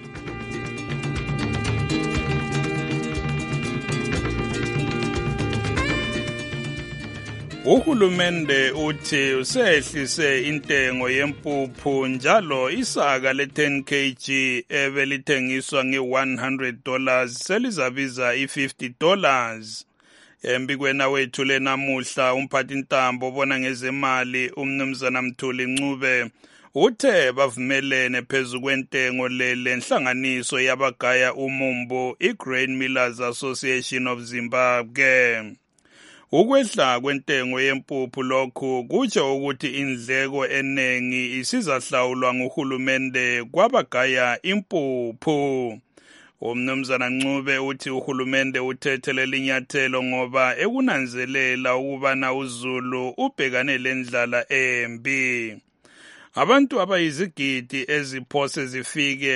Uhulumende uthi usehlise intengo yempuphu, njalo isaka le ten kilograms ebelithengiswa nge-one hundred dollars selizabiza i-fifty dollars. Embikweni wethu lenamuhla umphathintambo obona ngezemali umnumzana Mthuli Ncube uthe bavumelene phezu kwentengo lele nhlanganiso yabagaya umumbu i-Grain Millers Association of Zimbabwe. Ukwehla kwentengo yempuphu lokhu kutsho ukuthi indleko enengi isizahlawulwa nguhulumende kwabagaya impuphu. Umnumzana Ncube uthi uhulumende uthethele linyathelo ngoba ekunanzelela ukubana uZulu ubhekane lendlala embi. Abantu abayizigidi eziphose zifike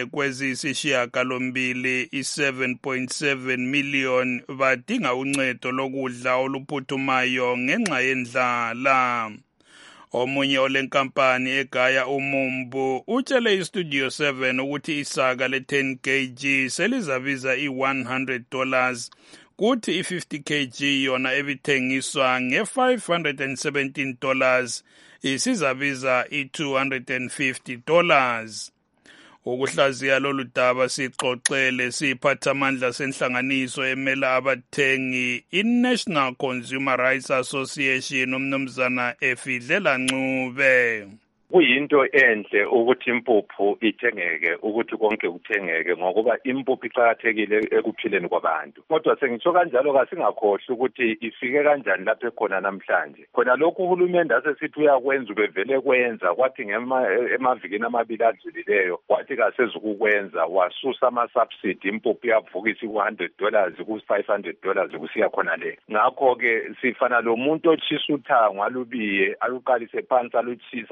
kweziyisishiyagalombili i-seven point seven million badinga uncedo lokudla oluphuthumayo ngenxa yendlala. Omunye olenkampani egaya umumbu utshele iStudio seven ukuthi isaka le ten kilograms selizabiza i-one hundred dollars, kuthi i-fifty kilograms yona ebithengiswa nge-five hundred seventeen dollars isizabiza i-two hundred fifty dollars. Ukuhlaziya lolu daba sixoxele siphathamandla senhlanganiso emela abathengi i-National Consumer Rights Association umnumzana Efidlela Ncube. Kuyinto enhle ukuthi impuphu ithengeke, ukuthi konke kuthengeke, ngokuba impuphu iqakathekile ekuphileni kwabantu. Kodwa sengitsho kanjalo kasingakhohlwa ukuthi ifike kanjani lapho ekhona namhlanje. Khona lokhu uhulumende asesithi uyakwenza ubevele kwenza, kwathi emavikini amabili adlulileyo kwathi kasezukukwenza, wasusa ama-subsidy, impuphu yavukisa ku-one hundred dollars ku-five hundred dollars kusiya khona le. Ngakho-ke sifana lo muntu otshisa uthango alubiye, aluqalise phansi, aluchisa, alubiye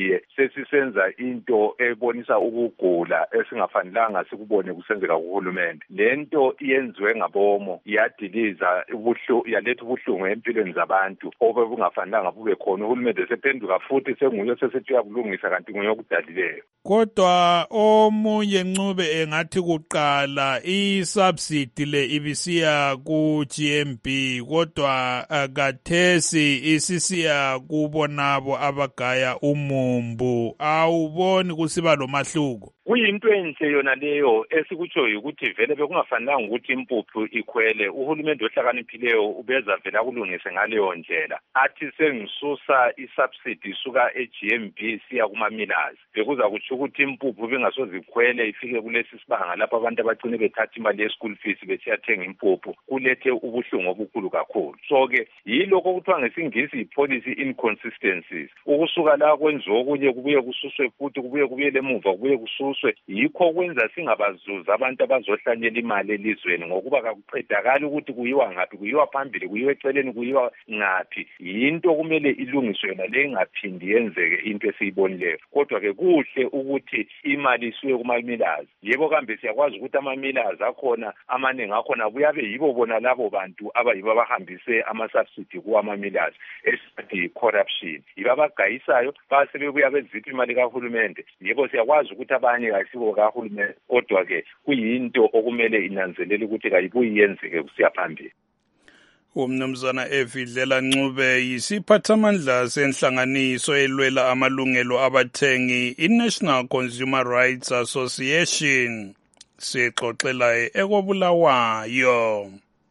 sishiye sesisenza into ebonisa ukugula esingafanelanga sikubone kusenzeka kuhulumende. Lento iyenziwe ngabomo yadiliza ubuhlu yaletha ubuhlungu empilweni zabantu obungafanelanga bube khona. Uhulumende sephenduka futhi senguye sesithi uyakulungisa kanti nguye okudalileyo. Kodwa omunye Ncube engathi kuqala i-subsidy le ibisiya ku-G M B kodwa kathesi isisiya kubonabo abagaya umumbu. Awuboni kusiba lomahluko? Kuyinto enhle yona leyo esikutshoyo ukuthi vele bekungafanelanga ukuthi impuphu ikhwele. Uhulumende ohlakaniphileyo ubeza vela kulungise ngaleyo ndlela. Athi sengisusa isubsidy isuka e-G M B siya kuma-millers. Bekuza kutsho ukuthi impuphu bengasoze ikhwele ifike kulesi sibanga lapho abantu abagcine bethatha imali ye-school fees besiyathenga impuphu. Kulethe ubuhlungu obukhulu kakhulu. So-ke yilokho kuthiwa ngesingisi i-policy inconsistencies. Ukusuka la kwenziwa okunye kubuye kususwe futhi kubuye kubuyele emuva kubuye kususwe. Yikho kwenza singabazuza abantu abazohlanyela imali elizweni ngokuba kakuqedakali ukuthi kuyiwa ngaphi, kuyiwa phambili, kuyiwa eceleni, kuyiwa ngaphi. Yinto kumele ilungiswe yona le ingaphindi yenzeke into esiyibonileyo. Kodwa ke kuhle ukuthi imali isuke kuma-millers. Yebo kambe siyakwazi ukuthi ama-millers akhona amaningi akhona buyabe yibo bona labo bantu abayibo abahambise ama-subsidy kuwama-millers esithi corruption. Yibo abagayisayo base bebuya bezipha imali kahulumende. Yebo siyakwazi ukuthi abanye ayisibo kahulumende kodwa ke kuyinto okumele inanzelele ukuthi kayibuyi yenzeke kusiya phambili. Umnumzana Evidlela Ncube yisiphathamandla senhlanganiso elwela amalungelo abathengi i-National Consumer Rights Association. Sixoxela ekobulawayo.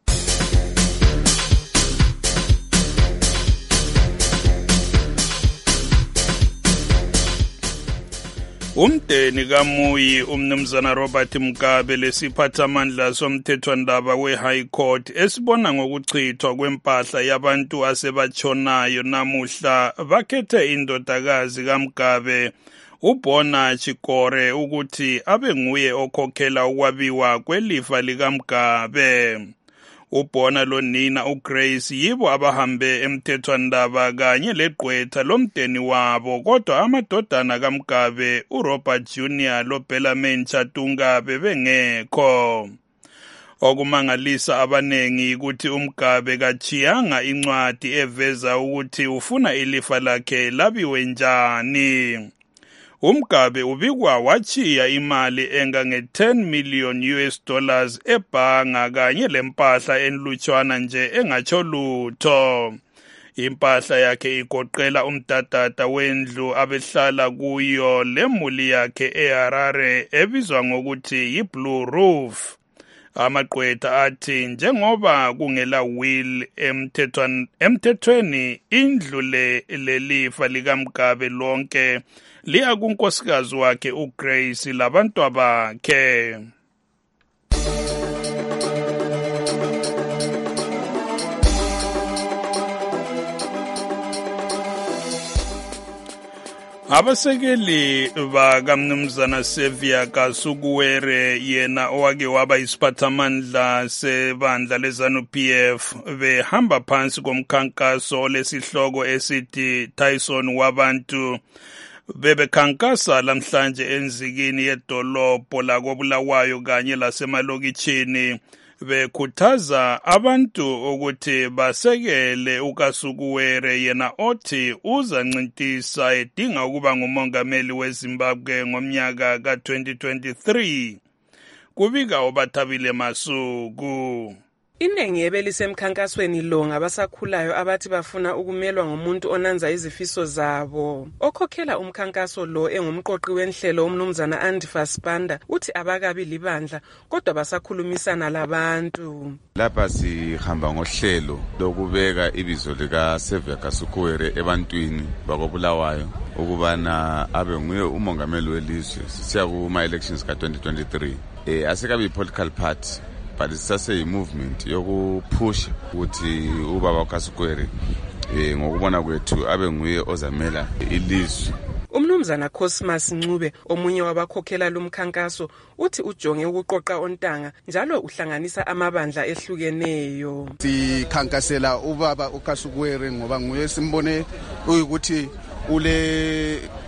Umdeni kaMuyi umnumzana Robert Mugabe lesiphathamandla somthethwandaba we-High Court esibona ngokuchithwa kwempahla yabantu asebatshonayo namuhla bakhethe indodakazi kaMugabe uBona Chikore ukuthi abe nguye okhokhela ukwabiwa kwelifa likaMugabe. uBona lonina uGrace yibo abahambe emthethwandaba kanye legqwetha lomdeni wabo kodwa amadodana kaMugabe uRobert Junior loBellarmine Chatunga bebengekho. Okumangalisa abanengi ukuthi uMugabe kachiyanga incwadi eveza ukuthi ufuna ilifa lakhe labiwe njani. uMugabe ubikwa wachiya imali engange ten million U S dollars ebhanga kanye lempahla enlutshwana nje engatsho lutho. Impahla yakhe igoqela umdadada wendlu abehlala kuyo lemuli yakhe eHarare ebizwa ngokuthi yiBlue Roof. Amaqwetha athi njengoba kungela will emthethweni indlu le lelifa likaMugabe lonke liya kunkosikazi wakhe uGrace labantu bakhe. Abasekeli bakamnumzana Sevia Kasukuwere yena owake waba isiphathamandla sebandla lezanu P F behamba phansi komkhankaso lesihloko esithi Tyson wabantu bebekhankasa lamhlanje enzikini yedolobho lakobulawayo kanye lasemalokitshini bekhuthaza abantu ukuthi basekele uKasukuwere yena othi uzancintisa edinga ukuba ngumongameli weZimbabwe ngomnyaka ka twenty twenty-three. Kubika obathabile Masuku. Inengi ebelisemkhankasweni lo ngabasakhulayo abathi bafuna ukumelwa ngomuntu onanza izifiso zabo. Okhokhela umkhankaso lo engumqoqi wenhlelo umnumzana Andifa Spanda uthi abakabi libandla kodwa basakhulumisana labantu. Lapha sihamba ngohlelo lokubeka ibizo lika Sevia Kasukuwere ebantwini bakobulawayo ukubana abe nguye umongameli welizwe sisiya kuma elections ka twenty twenty-three. Eh asikabi political party but sisase movement yokuphusha ukuthi ubaba uKasukuwere eh ngokubona kwethu abe nguye ozamela ilizwe. Umnumzana Cosmas Ncube omunye wabakhokhela lumkhankaso uthi ujonge ukuqoqa ontanga njalo uhlanganisa amabandla ehlukeneyo. Sikhankasela ubaba uKasukuwere ngoba nguye simbone ukuthi ule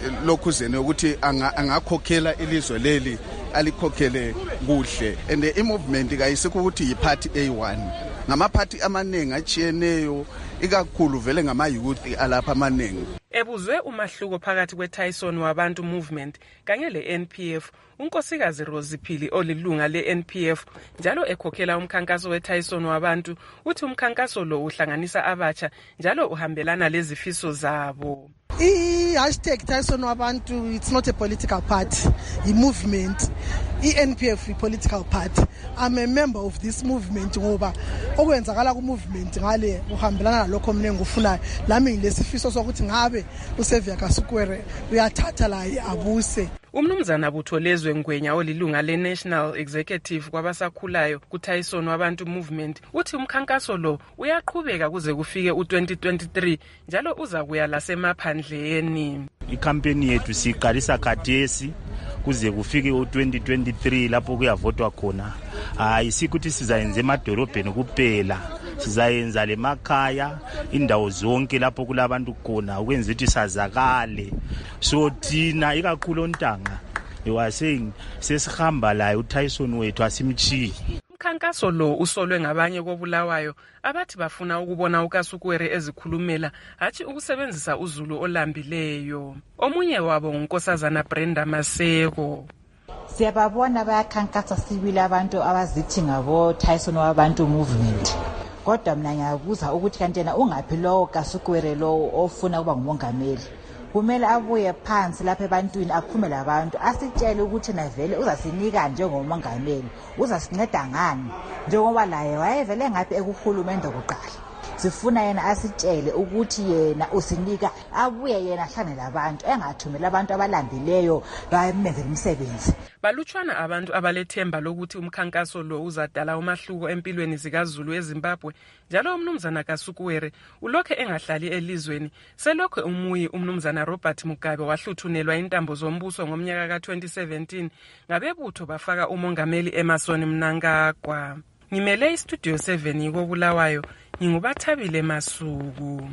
lokhuzeni ukuthi angakhokhela ilizwe leli alikhokhele kuhle and i-movement kayisikho ukuthi yi-party A one ngama-party amaningi achiyeneyo ikakhulu vele ngama-youth alapha amaningi. Ebuzwe umahluko phakathi kwe-Tyson wabantu movement kanye le-N P F, unkosikazi Rosie Phili olilunga le-N P F njalo ekhokhela umkhankaso we-Tyson wabantu uthi umkhankaso lo uhlanganisa abatsha njalo uhambelana lezifiso zabo. I-hashtag Tyson wabantu, it's not a political party, i-movement. I-N P F i-political party. I'm a member of this movement ngoba okwenzakala ku-movement ngale uhambelana nalokho mne ngufunayo. Lami ngilesifiso sokuthi ngabe uSevia Kasukuwere uyathatha la abuse. Umnumzana Butholezwe Ngwenya olilunga le-National Executive kwabasakhulayo ku-Tyson wabantu movement uthi umkhankaso lo uyaqhubeka kuze kufike u-twenty twenty-three njalo uza kuya lasemaphandleni. Ikampeni yethu siqalisa khathesi kuze kufike u-twenty twenty-three lapho kuyavotwa khona. Hayi sikuthi sizayenza emadolobheni kuphela, sizayenza lemakhaya indawo zonke lapho kulabantu khona ukwenza ukuthi sazakale. So thina ikakhulu ontanga ewaseng sesihamba la uTyson wethu asimchiyi. Umkhankaso lo usolwe ngabanye kobulawayo abathi bafuna ukubona uKasukuwere ezikhulumela hathi ukusebenzisa uZulu olambileyo. Omunye wabo ngunkosazana Brenda Maseko. Siyababona bayakhankasa sibili abantu abazithi ngabo Tyson wabantu movement. Kodwa mina ngiyabuza ukuthi kanti yena ungaphi lo Kasukuwere lo ofuna ukuba ngumongameli. Kumele abuye phansi lapha ebantwini akhume labantu asitshele ukuthi na vele uzasinika njengomongameli, uzasinceda ngani njengoba laye wayevele ngaphi ekuhulumende kuqala. Sifuna yena asitshele ukuthi yena usinika abuye yena hlane labantu engathumela abantu abalambileyo bayemenzela umsebenzi. Balutshwana abantu abalethemba lokuthi umkhankaso lo uzadala umahluko empilweni zikaZulu eZimbabwe njalo umnumzana Kasukuwere ulokho engahlali elizweni selokho umuyi umnumzana Robert Mugabe wahluthunelwa intambo zombuso ngomnyaka ka twenty seventeen ngabebutho bafaka umongameli Emmerson Mnangagwa. Ngimele istudio seven yikobulawayo ngingubathabile Masuku.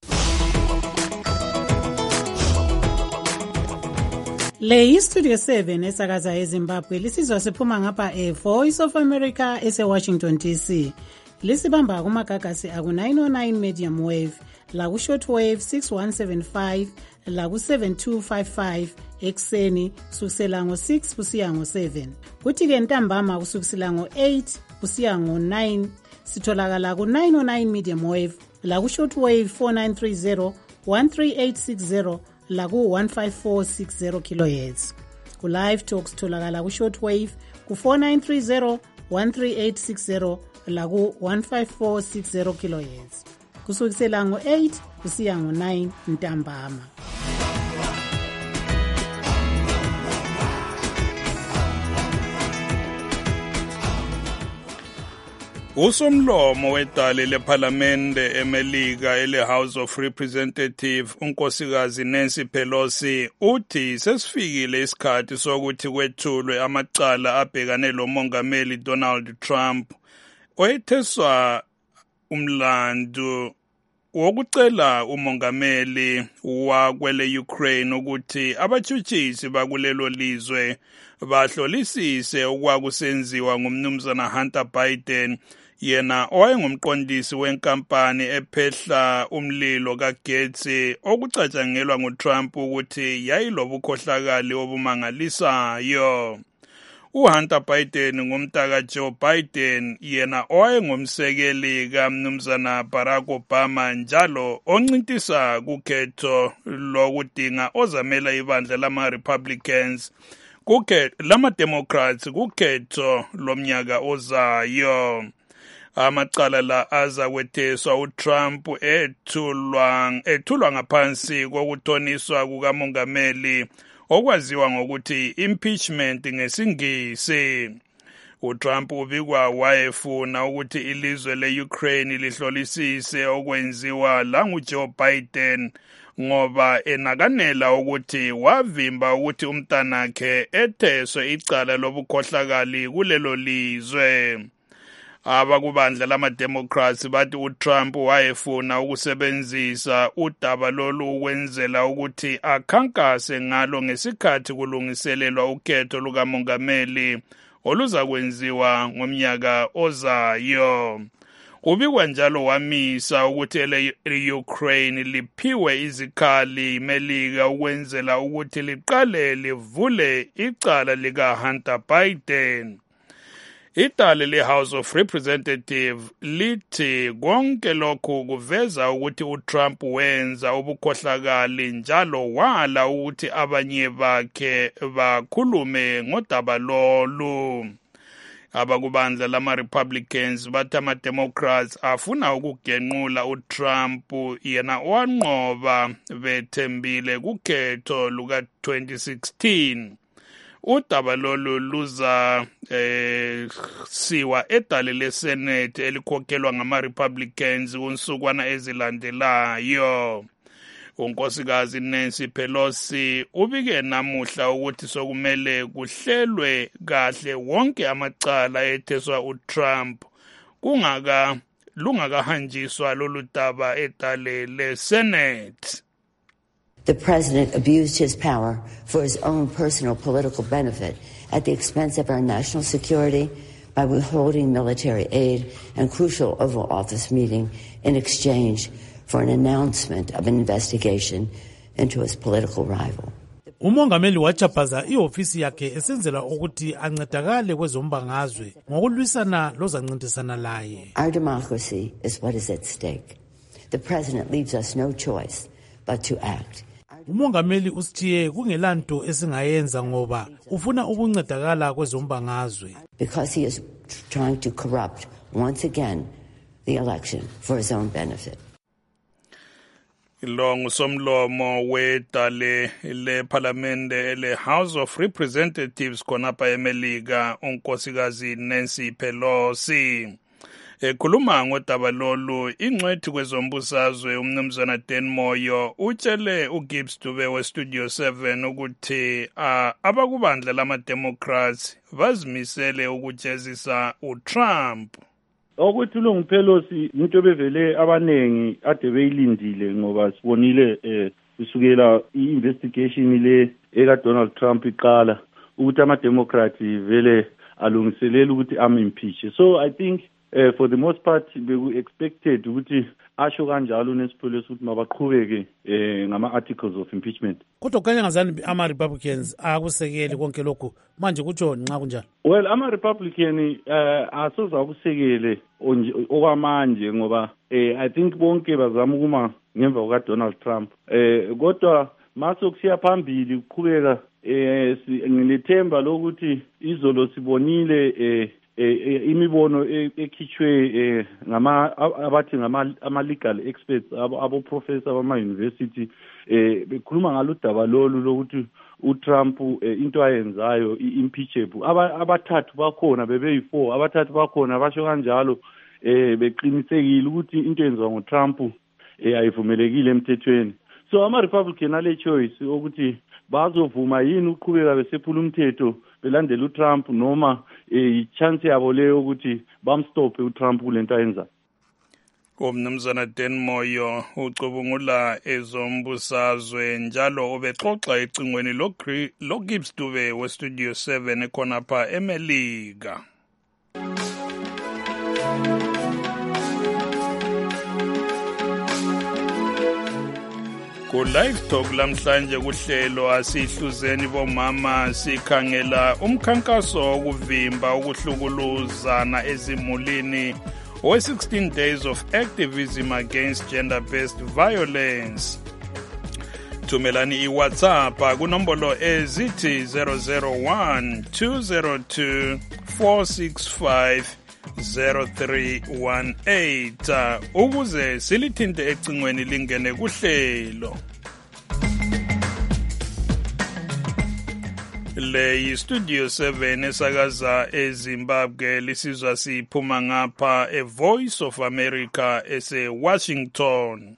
Le istudio seven esakaza eZimbabwe lisizwa siphuma ngapha e Voice of America ese Washington D C. Lisibamba kumagagasi aku nine oh nine medium wave, la ku short wave six one seven five, la ku seven two five five ekseni kusukela ngo six kusiya ngo seven. Kuthi ke ntambama kusukela ngo eight kusiya ngo nine. Sitholakala ku nine oh nine medium wave, la ku short wave four nine three zero, one three eight six zero, la ku one five four six zero kilohertz. Ku live talks tholakala ku short wave ku four nine three zero, one three eight six zero, la ku one five four six zero kilohertz. Kusukela ngo eight kusiya ngo nine ntambama. Usomlomo wedale leParlamente eMelika ele House of Representatives unkosikazi Nancy Pelosi uthi sesifikile isikhathi sokuthi kwethulwe amacala abhekane lomongameli Donald Trump oyetheswa umlando wokucela umongameli wakwele Ukraine ukuthi abatshutshisi bakulelo lizwe bahlolisise okwakusenziwa ngumnumzana Hunter Biden yena owayengumqondisi wenkampani ephehla umlilo kaGates okucatshangelwa nguTrump ukuthi yayilobukhohlakali obumangalisayo. uHunter Biden ngumntaka Joe Biden yena owayengumsekeli kaMnumzana Barack Obama njalo oncintisa kukhetho lokudinga ozamela ibandla lama-Republicans kuke lama-Democrats kukhetho lomnyaka ozayo. Amacala la aza kwetheswa uTrump ethulwa ethulwa ngaphansi kokuthoniswa kukamongameli okwaziwa ngokuthi impeachment ngesingisi. uTrump ubikwa wayefuna ukuthi ilizwe le-Ukraine lihlolisise okwenziwa la nguJoe Biden ngoba enakanela ukuthi wavimba ukuthi umntanakhe etheswe icala lobukhohlakali kulelo lizwe. abakubandla lama-Democrats bathi uTrump wayefuna ukusebenzisa udaba lolu ukwenzela ukuthi akhankase ngalo ngesikhathi kulungiselelwa ukhetho lukamongameli oluza kwenziwa ngomnyaka ozayo. Kubikwa njalo wamisa ukuthi ele-Ukraine liphiwe izikhali iMelika ukwenzela ukuthi liqale livule icala lika-Hunter Biden. Itali le-House of Representatives lithi konke lokhu kuveza ukuthi uTrump wenza ubukhohlakali njalo wala ukuthi abanye bakhe bakhulume ngodaba lolu. Abakubandla lama-Republicans bathi ama-Democrats afuna ukugenqula uTrump yena wanqoba bethembile kukhetho luka-twenty sixteen. Udaba lolu luza eh, siwa edale leSenate elikhokhelwa ngama-Republicans kunsukwana ezilandelayo. Unkosikazi Nancy Pelosi ubike namuhla ukuthi sokumele kuhlelwe kahle wonke amacala etheswa uTrump kungaka lungakahanjiswa lolu daba edale leSenate. The president abused his power for his own personal political benefit at the expense of our national security by withholding military aid and crucial Oval Office meeting in exchange for an announcement of an investigation into his political rival. Umongameli wachaphaza ihofisi yakhe esenzela ukuthi ancedakale kwezombangazwe ngokulwisana lozancintisana laye. Our democracy is what is at stake. The president leaves us no choice but to act. Umongameli usithiye kungelanto esingayenza ngoba ufuna ukuncedakala kwezombangazwe. Because he is trying to corrupt once again the election for his own benefit. Lo ngusomlomo wedale leParliamente ele-House of Representatives khonapha eMelika unkosikazi Nancy Pelosi. Ekhuluma ngodaba lolu ingcwethi kwezombusazwe umnumzana Dan Moyo utshele uGibbs Dube weStudio seven ukuthi uh, abakubandla lama-Democrats bazimisele ukujezisa uTrump. Ukuthi lo nguPelosi into bevele abanengi ade beyilindile ngoba sibonile eh kusukela i-investigation le eka Donald Trump iqala ukuthi ama-Democrats vele alungiselela ukuthi am-impeach. So I think uh, for the most part we expected ukuthi asho kanjalo nesiphelwe ukuthi mabaqhubeke eh ngama-articles of impeachment. Kodwa kanye ngazani ama-Republicans akusekeli konke lokhu manje kutsho nxa kunjalo? Well, ama-Republican uh, asoza ukusekele okwamanje ngoba eh I think bonke bazama ukuma ngemva kuka Donald Trump. Eh kodwa maso kusiya phambili ukuqhubeka eh ngilethemba lokuthi izolo sibonile eh imibono ekhitshwe ngama abathi ngama ama legal experts abo abo professor bama university eh bekhuluma ngaludaba lolu lokuthi uTrump into ayenzayo impeachable abathathu bakhona bebeyi four abathathu bakhona basho kanjalo eh beqinisekile ukuthi into yenziwa ngoTrump eh ayivumelekile emthethweni. So ama Republican ale choice ukuthi bazovuma yini uqhubeka besephula umthetho belandela uTrump noma ichance yabo leyo ukuthi bamstophe uTrump kulento ayenza. Umnumzana Dan Moyo ucubungula ezombusazwe njalo obexoxa ecingweni lo Gibbs Dube weStudio seven ekhonapha eMelika. Ku live talk lamhlanje kuhlelo asihluzeni bomama sikhangela umkhankaso wokuvimba ukuhlukuluzana ezimulini we sixteen days of activism against gender-based violence. Thumelani iWhatsApp kunombolo ezithi zero zero one two zero two four six five zero three one eight ukuze silithinte ecingweni lingene kuhlelo. Le yiStudio seven esakaza eZimbabwe lisizwa siphuma ngapha eVoice of America eseWashington.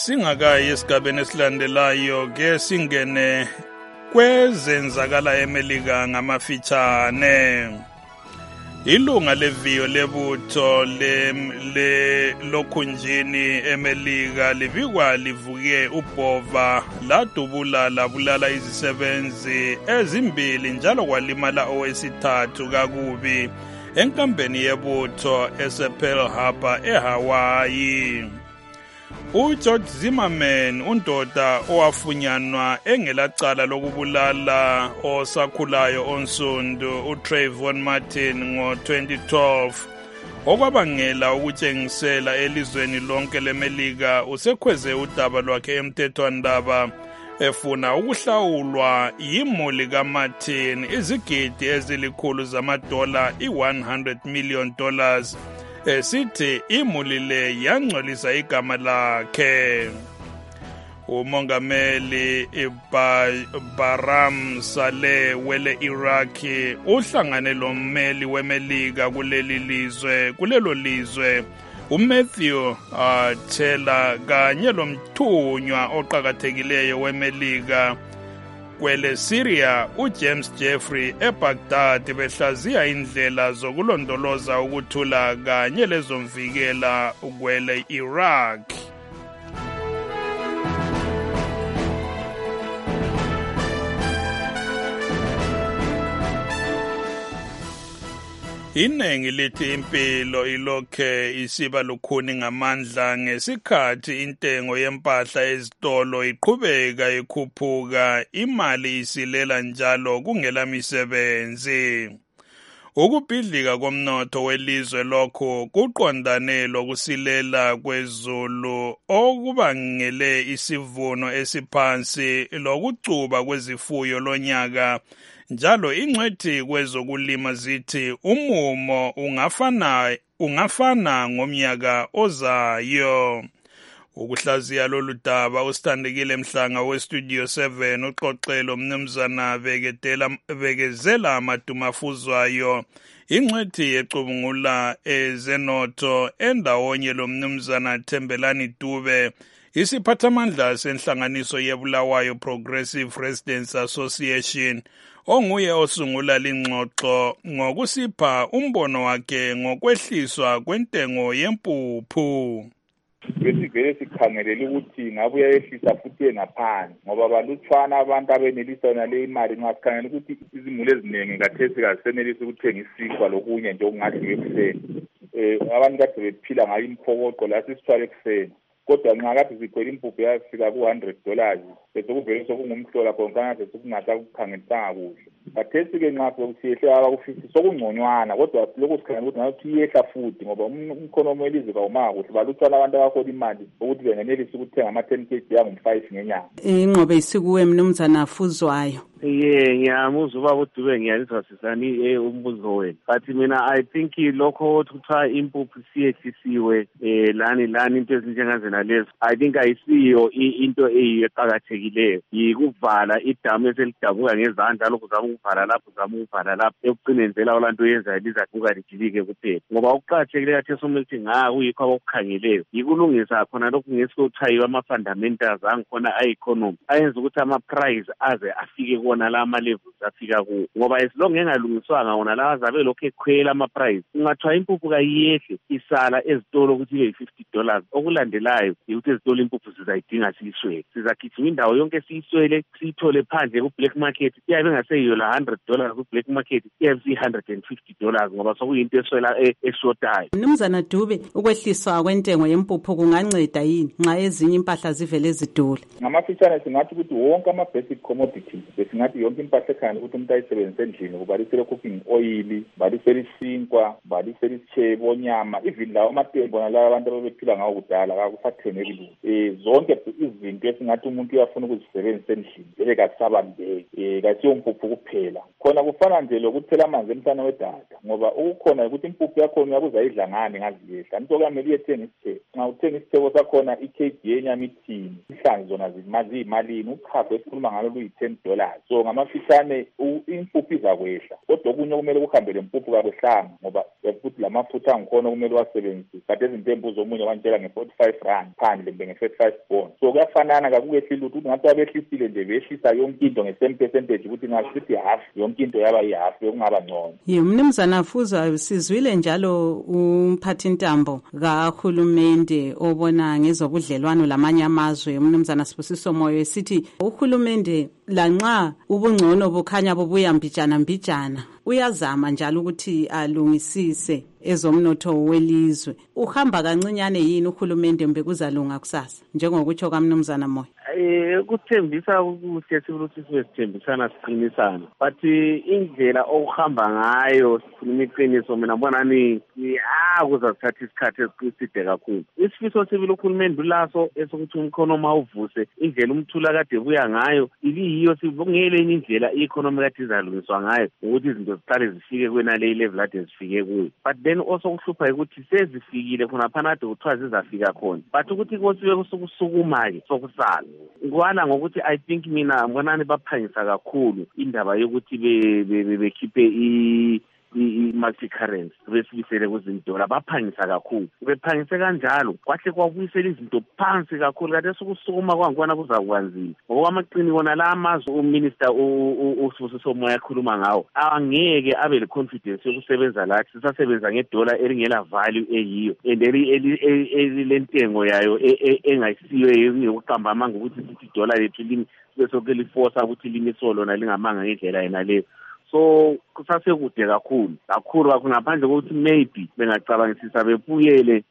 Singakayi esigabeni esilandelayo ke singene kwezenzakala eMelika ngamafitshane. Ilunga leviyo lebutho le, le lokhunjini eMelika livikwa livuke ubhova ladubula labulala izisebenzi ezimbili njalo kwalimala owesithathu kakubi enkampeni yebutho esePearl Harbor eHawaii. uGeorge Zimmerman undoda owafunyanwa engelacala lokubulala osakhulayo onsundu uTrayvon Martin ngo twenty twelve okwabangela ukutshengisela elizweni lonke leMelika usekhweze udaba lwakhe emthethwandaba efuna ukuhlawulwa yimuli kaMartin izigidi ezilikhulu zamadola i-one hundred million dollars esithi imuli le yangcolisa igama lakhe. Umongameli Baram Saleh wele Iraqi uhlangane lommeli weMelika kuleli lizwe kulelo lizwe uMatthew uh, Taylor kanye lomthunywa oqhakathekileyo weMelika kwele Syria uJames Jeffrey eBaghdad behlaziya indlela zokulondoloza ukuthula kanye lezomvikela kwele Iraq. Inengi lithi impilo ilokhe isiba lukhuni ngamandla ngesikhathi intengo yempahla ezitolo iqhubeka ikhuphuka imali isilela njalo kungela misebenzi. Ukubhidlika komnotho welizwe lokho kuqondane lokusilela kwezulu okubangele isivuno esiphansi lokucuba kwezifuyo lonyaka. Njalo ingcwethi kwezokulima zithi umumo ungafana ungafana ngomnyaka ozayo. Ukuhlaziya lolu daba usithandekile Mhlanga weStudio seven uxoxelo mnumzana Beketela Bekezela Madumafuzwayo ingcwethi yecubungula ezenotho endawonye lo mnumzana Thembelani Dube isiphathamandla senhlanganiso yeBulawayo Progressive Residents Association onguye osungula lingxoxo ngokusipha umbono wakhe ngokwehliswa kwentengo yempuphu. Besivele sikhangelele ukuthi ngabuya yehlisa futhi engaphansi ngoba balutshwana abantu abenelisa nale imali nxa sikhangela ukuthi izimuli eziningi kathesi kasenelisa ukuthenga isinkwa lokunye nje okungadliwa ekuseni. Eh abantu kade bephila ngayo imphokoqo la sisithwala ekuseni. Kodwa nxa kade sikhwela impuphu yafika ku one hundred dollars bese kuvele sokungumhlola khona kanje sokungatha ukukhangelisanga kuhle. Kathesi ke nxa sokusihle abakufisi sokungconywana kodwa lokho sikhangela ukuthi ngathi iyehla futhi ngoba umkhonomo welizwe kawuma kuhle balutshwana abantu abahola imali ukuthi bengenelisa ukuthenga ama ten K G angu five ngenyanga. Ingqobe isikuwe mnumzana Fuzwayo. Yeah, ngiyamuzwa ubaba uDube ngiyalizwa sisani umbuzo wenu. But mina I think lokho ukuthiwa impuphu siyehlisiwe eh lani lani into ezinjengazena lezo. I think ayisiyo into eyiqhakathekileyo. Yikuvala idamu eselidabuka ngezandla lokho zama ukuvala lapho zama ukuvala lapho ekugcineni vela abantu yenza lizaguka lijilike kuphela. Ngoba ukuqhakathekile kathi somuthi nga uyikho abakukhangeleyo. Yikulungisa khona lokhu ngesikuthiwa ama fundamentals angikhona aeconomy. Ayenza ukuthi ama price aze afike wona la ama levels afika ku ngoba esilonge engalungiswanga wona la azabe lokho ekhwela ama price ungathiwa impuphu kayiyehle isala ezitolo ukuthi ibe fifty dollars okulandelayo ukuthi ezitolo impuphu sizayidinga siyiswele sizagijima indawo yonke siyiswele siyithole phandle ku black market iyabe ngaseyiyo la one hundred dollars ku black market iyabe one hundred fifty dollars ngoba sokuyinto eswela eshotayo. Mnumzana Dube ukwehliswa kwentengo yempuphu kunganceda yini nxa ezinye impahla zivele zidula? Ngamafitshane singathi ukuthi wonke ama basic commodities besingathi yonke impahla ekhaya ukuthi umuntu ayisebenzise endlini kubalisele cooking oil balisele isinkwa balisele isitshebo onyama even lawo amatembo nalawo abantu ababephila ngawo kudala akakusathengeki eh zonke izinto esingathi umuntu uyafuna ukuzisebenzisa endlini bele kasabambeki eh kasiyo impuphu kuphela khona kufana nje lokuthela amanzi emhlane wedada ngoba ukukhona ukuthi impuphu yakho uyakuzayidla ngani ngaziyehla into kamele uyethenga isitshebo nxa uthenga isitshebo sakhona i-K G yenyama ithini ihlanzi zona zimazi imalini uchago esikhuluma ngalo luyi ten dollars so ngamafitshane impuphu izakwehla kodwa okunye kumele kuhambele impuphu kakwehlanga ngoba futhi lamafutha angikhona kumele wasebenzise kade izintembu zomunye wantshela nge-forty-five rand phandle mbe nge-thirty-five bond so kuyafanana kakukehlile ukuthi ngathi abehlisile nje behlisa yonke into nge-same percentage ukuthi ngasithi half yonke into yaba yi-half yokungaba ngcono. Ye mnumzana Fuzwayo, sizwile njalo umphathintambo kahulumende obona ngezobudlelwano lamanye amazwe umnumzana Sibusiso Moyo esithi uhulumende lanxa ubungcono bukhanya bubuya mbijana mbijana uyazama njalo ukuthi alungisise ezomnotho welizwe. Uhamba kancinyane yini uhulumende mbe kuzalunga kusasa njengokutsho kaMnumzana Moyo? Eh kuthembisa ukuthi sibuthi sithembisana siqinisana but indlela okuhamba ngayo sikhuluma iqiniso mina ngibona ni ah kuzathatha isikhathi eside kakhulu. Isifiso sibili uhulumende ulaso esokuthi umkhono mawuvuse indlela umthula kade buya ngayo ibiyiyo sibongele indlela i-economy kade izalungiswa ngayo ukuthi izinto ziqale zifike kwenale level kade zifike kuyo but then also kuhlupha ukuthi sezifikile khona phanathi kuthiwa zizafika khona but ukuthi kosibe kusukusukuma ke sokusala ngwala ngokuthi I think mina ngibonani baphangisa kakhulu indaba yokuthi be bekhiphe i i-multi currency besibisele kuzindola baphangisa kakhulu bephangise kanjalo kwahle kwabuyisela izinto phansi kakhulu kade sokusukuma kwangona kuzakwanzima ngoba amaqini wona la amazwe uminister uSibusiso Moyo yakhuluma ngawo angeke abe le confidence yokusebenza la sisasebenza ngedola elingela value eyiyo and elilentengo yayo engayisiyo yokuqamba amanga ukuthi sithi dola lethu limi bese keliforce ukuthi limisolo lona lingamanga ngendlela yena leyo so kusasekude kakhulu kakhulu kakhulu ngaphandle kokuthi maybe bengacabangisisa bepuyele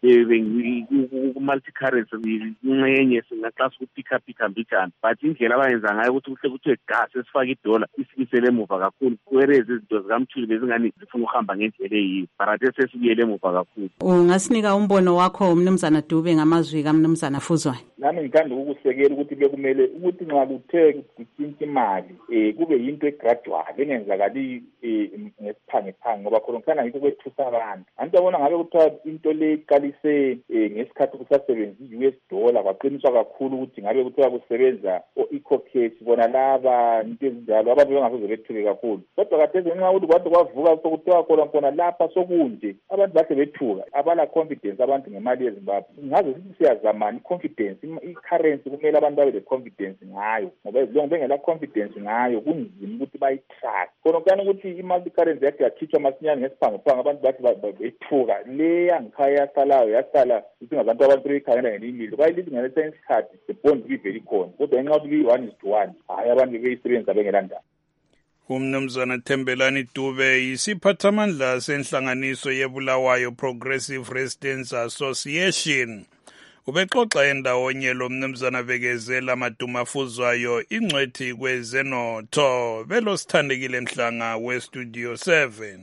ku-multi currency incenye singaxasa ukuphikha phikha mbijana but indlela abayenza ngayo ukuthi kuhle kuthiwe gas esifake idola isibisele emuva kakhulu whereas izinto zikamthuli bezingani zifuna ukuhamba ngendlela eyiyo but sesibuyele emuva kakhulu. Ungasinika umbono wakho Mnumzana Dube ngamazwi kaMnumzana Fuzwayo? Nami ngithanda ukukusekela ukuthi bekumele ukuthi nxa kuthe kutshintsha imali eh kube yinto egradual engenzakali ngesiphangiphangi ngoba khona ngithanda ngikho kwethusa abantu anti yabona ngabe kuthiwa into le iqalise ngesikhathi kusasebenza i-U S dollar kwaqiniswa kakhulu ukuthi ngabe kuthiwa kusebenza o-ecocash bona laba into ezinjalo abantu bengasoze bethuke kakhulu kodwa katheze nxa ukuthi kwade kwavuka sokuthiwa khona khona lapha sokunje abantu bahle bethuka abala confidence abantu ngemali yeZimbabwe ngaze sithi siyazamana i-confidence i-currency kumele abantu babe le-confidence ngayo ngoba ezilongo bengela confidence ngayo kunzima ukuthi bayi-track khona kukani ukuthi i-multi currency yakhe yakhitshwa masinyane ngesiphangiphangi abantu bathi bethuka le yangikhaya yasalayo yasala isingabantu abantu beyikhangela ngelimilo bayilithi ngalesa isikhathi the bond bivele ikhona kodwa ngenxa yokuthi bi-one is to one hhayi abantu bebeyisebenzisa bengelandaba. Umnumzana Thembelani Dube yisiphathamandla senhlanganiso yeBulawayo Progressive Residents Association ubexoxa endawonye lo mnumzana Bekezela Maduma Fuzwayo ingcwethi kwezenotho belosithandekile Mhlanga weStudio seven.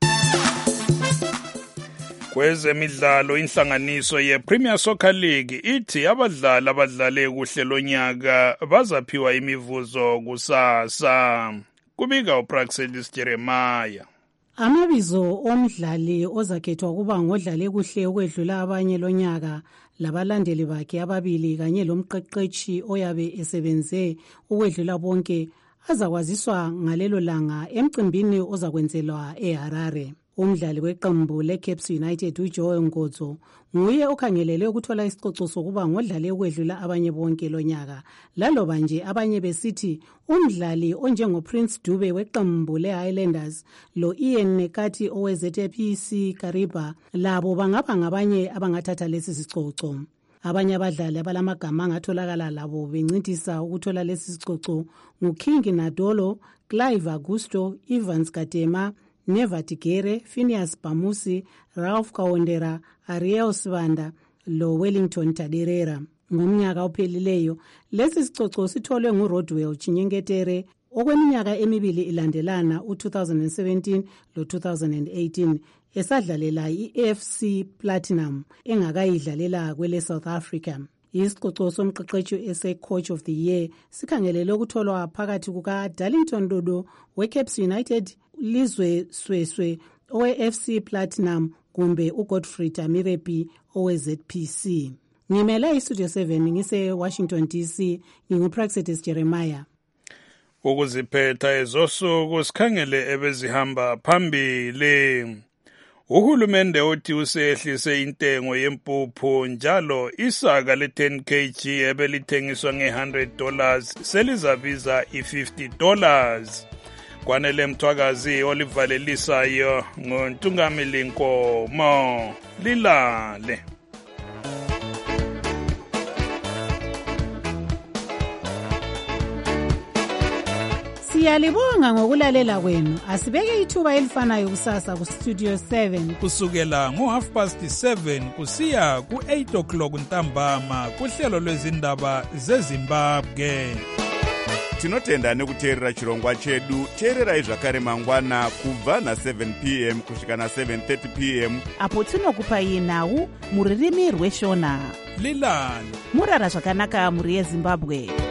Kwezemidlalo inhlanganiso ye-Premier Soccer League ithi abadlali abadlale kuhle lonyaka bazaphiwa imivuzo kusasa. Kubika uPraxelis Jeremiah. Amabizo omdlali ozakhethwa kuba ngodlale kuhle okwedlula abanye lonyaka labalandeli bakhe ababili kanye lomqeqetshi oyabe esebenze ukwedlula bonke azakwaziswa ngalelo langa emcimbini ozakwenzelwa eHarare. Umdlali weqembu leCaps United uJoe Ngodzo nguye okhangelele ukuthola isicoco sokuba ngodlale ukwedlula abanye bonke lonyaka laloba nje abanye besithi umdlali onjengoPrince Dube weqembu leHighlanders lo Ian Nekati oweZ P C Kariba labo bangaba ngabanye abangathatha lesi sicoco. Abanye abadlali abalamagama angatholakala labo bencintisa ukuthola lesi sicoco nguKing Nadolo, Clive Augusto, Evans Katema, Neva Tigere, Phineas Bamusi, Ralph Kawondera, Ariel Sibanda lo Wellington Taderera. Ngomnyaka ophelileyo lesi sicoco sitholwe nguRodwell Chinyengetere okweminyaka emibili ilandelana u-two thousand seventeen lo-two thousand eighteen esadlalela i-A F C Platinum engakayidlalela kwele South Africa. Isicoco somqeqeshi ese-Coach of the Year sikhangelele ukutholwa phakathi kuka-Darlington Dodo we-Caps United, Lizwe Sweswe owe-F C Platinum kumbe uGodfrey Tamirepi owe-Z P C. Ngimela iStudio seven ngise-Washington D C, nginguPraxetis Jeremiah. ukuziphetha ezosuku sikhangele ebezihamba phambili. Uhulumende uthi usehlise intengo yempuphu njalo isaka le ten kilograms ebelithengiswa nge one hundred dollars selizabiza i-fifty dollars. Kwanele Mthwakazi olivalelisayo ngoNtungamili Nkomo. Lilale. Siyalibonga ngokulalela kwenu. Asibeke ithuba elifanayo kusasa ku Studio seven kusukela ngo half past seven kusiya ku eight o'clock ntambama kuhlelo lwezindaba zeZimbabwe. Tinotenda nekuteerera chirongwa chedu. Teererai zvakare mangwana kubva na seven p m kusvika na seven thirty p m apo tinokupai nhau muririmi rweshona. Lilani murara zvakanaka muri yeZimbabwe.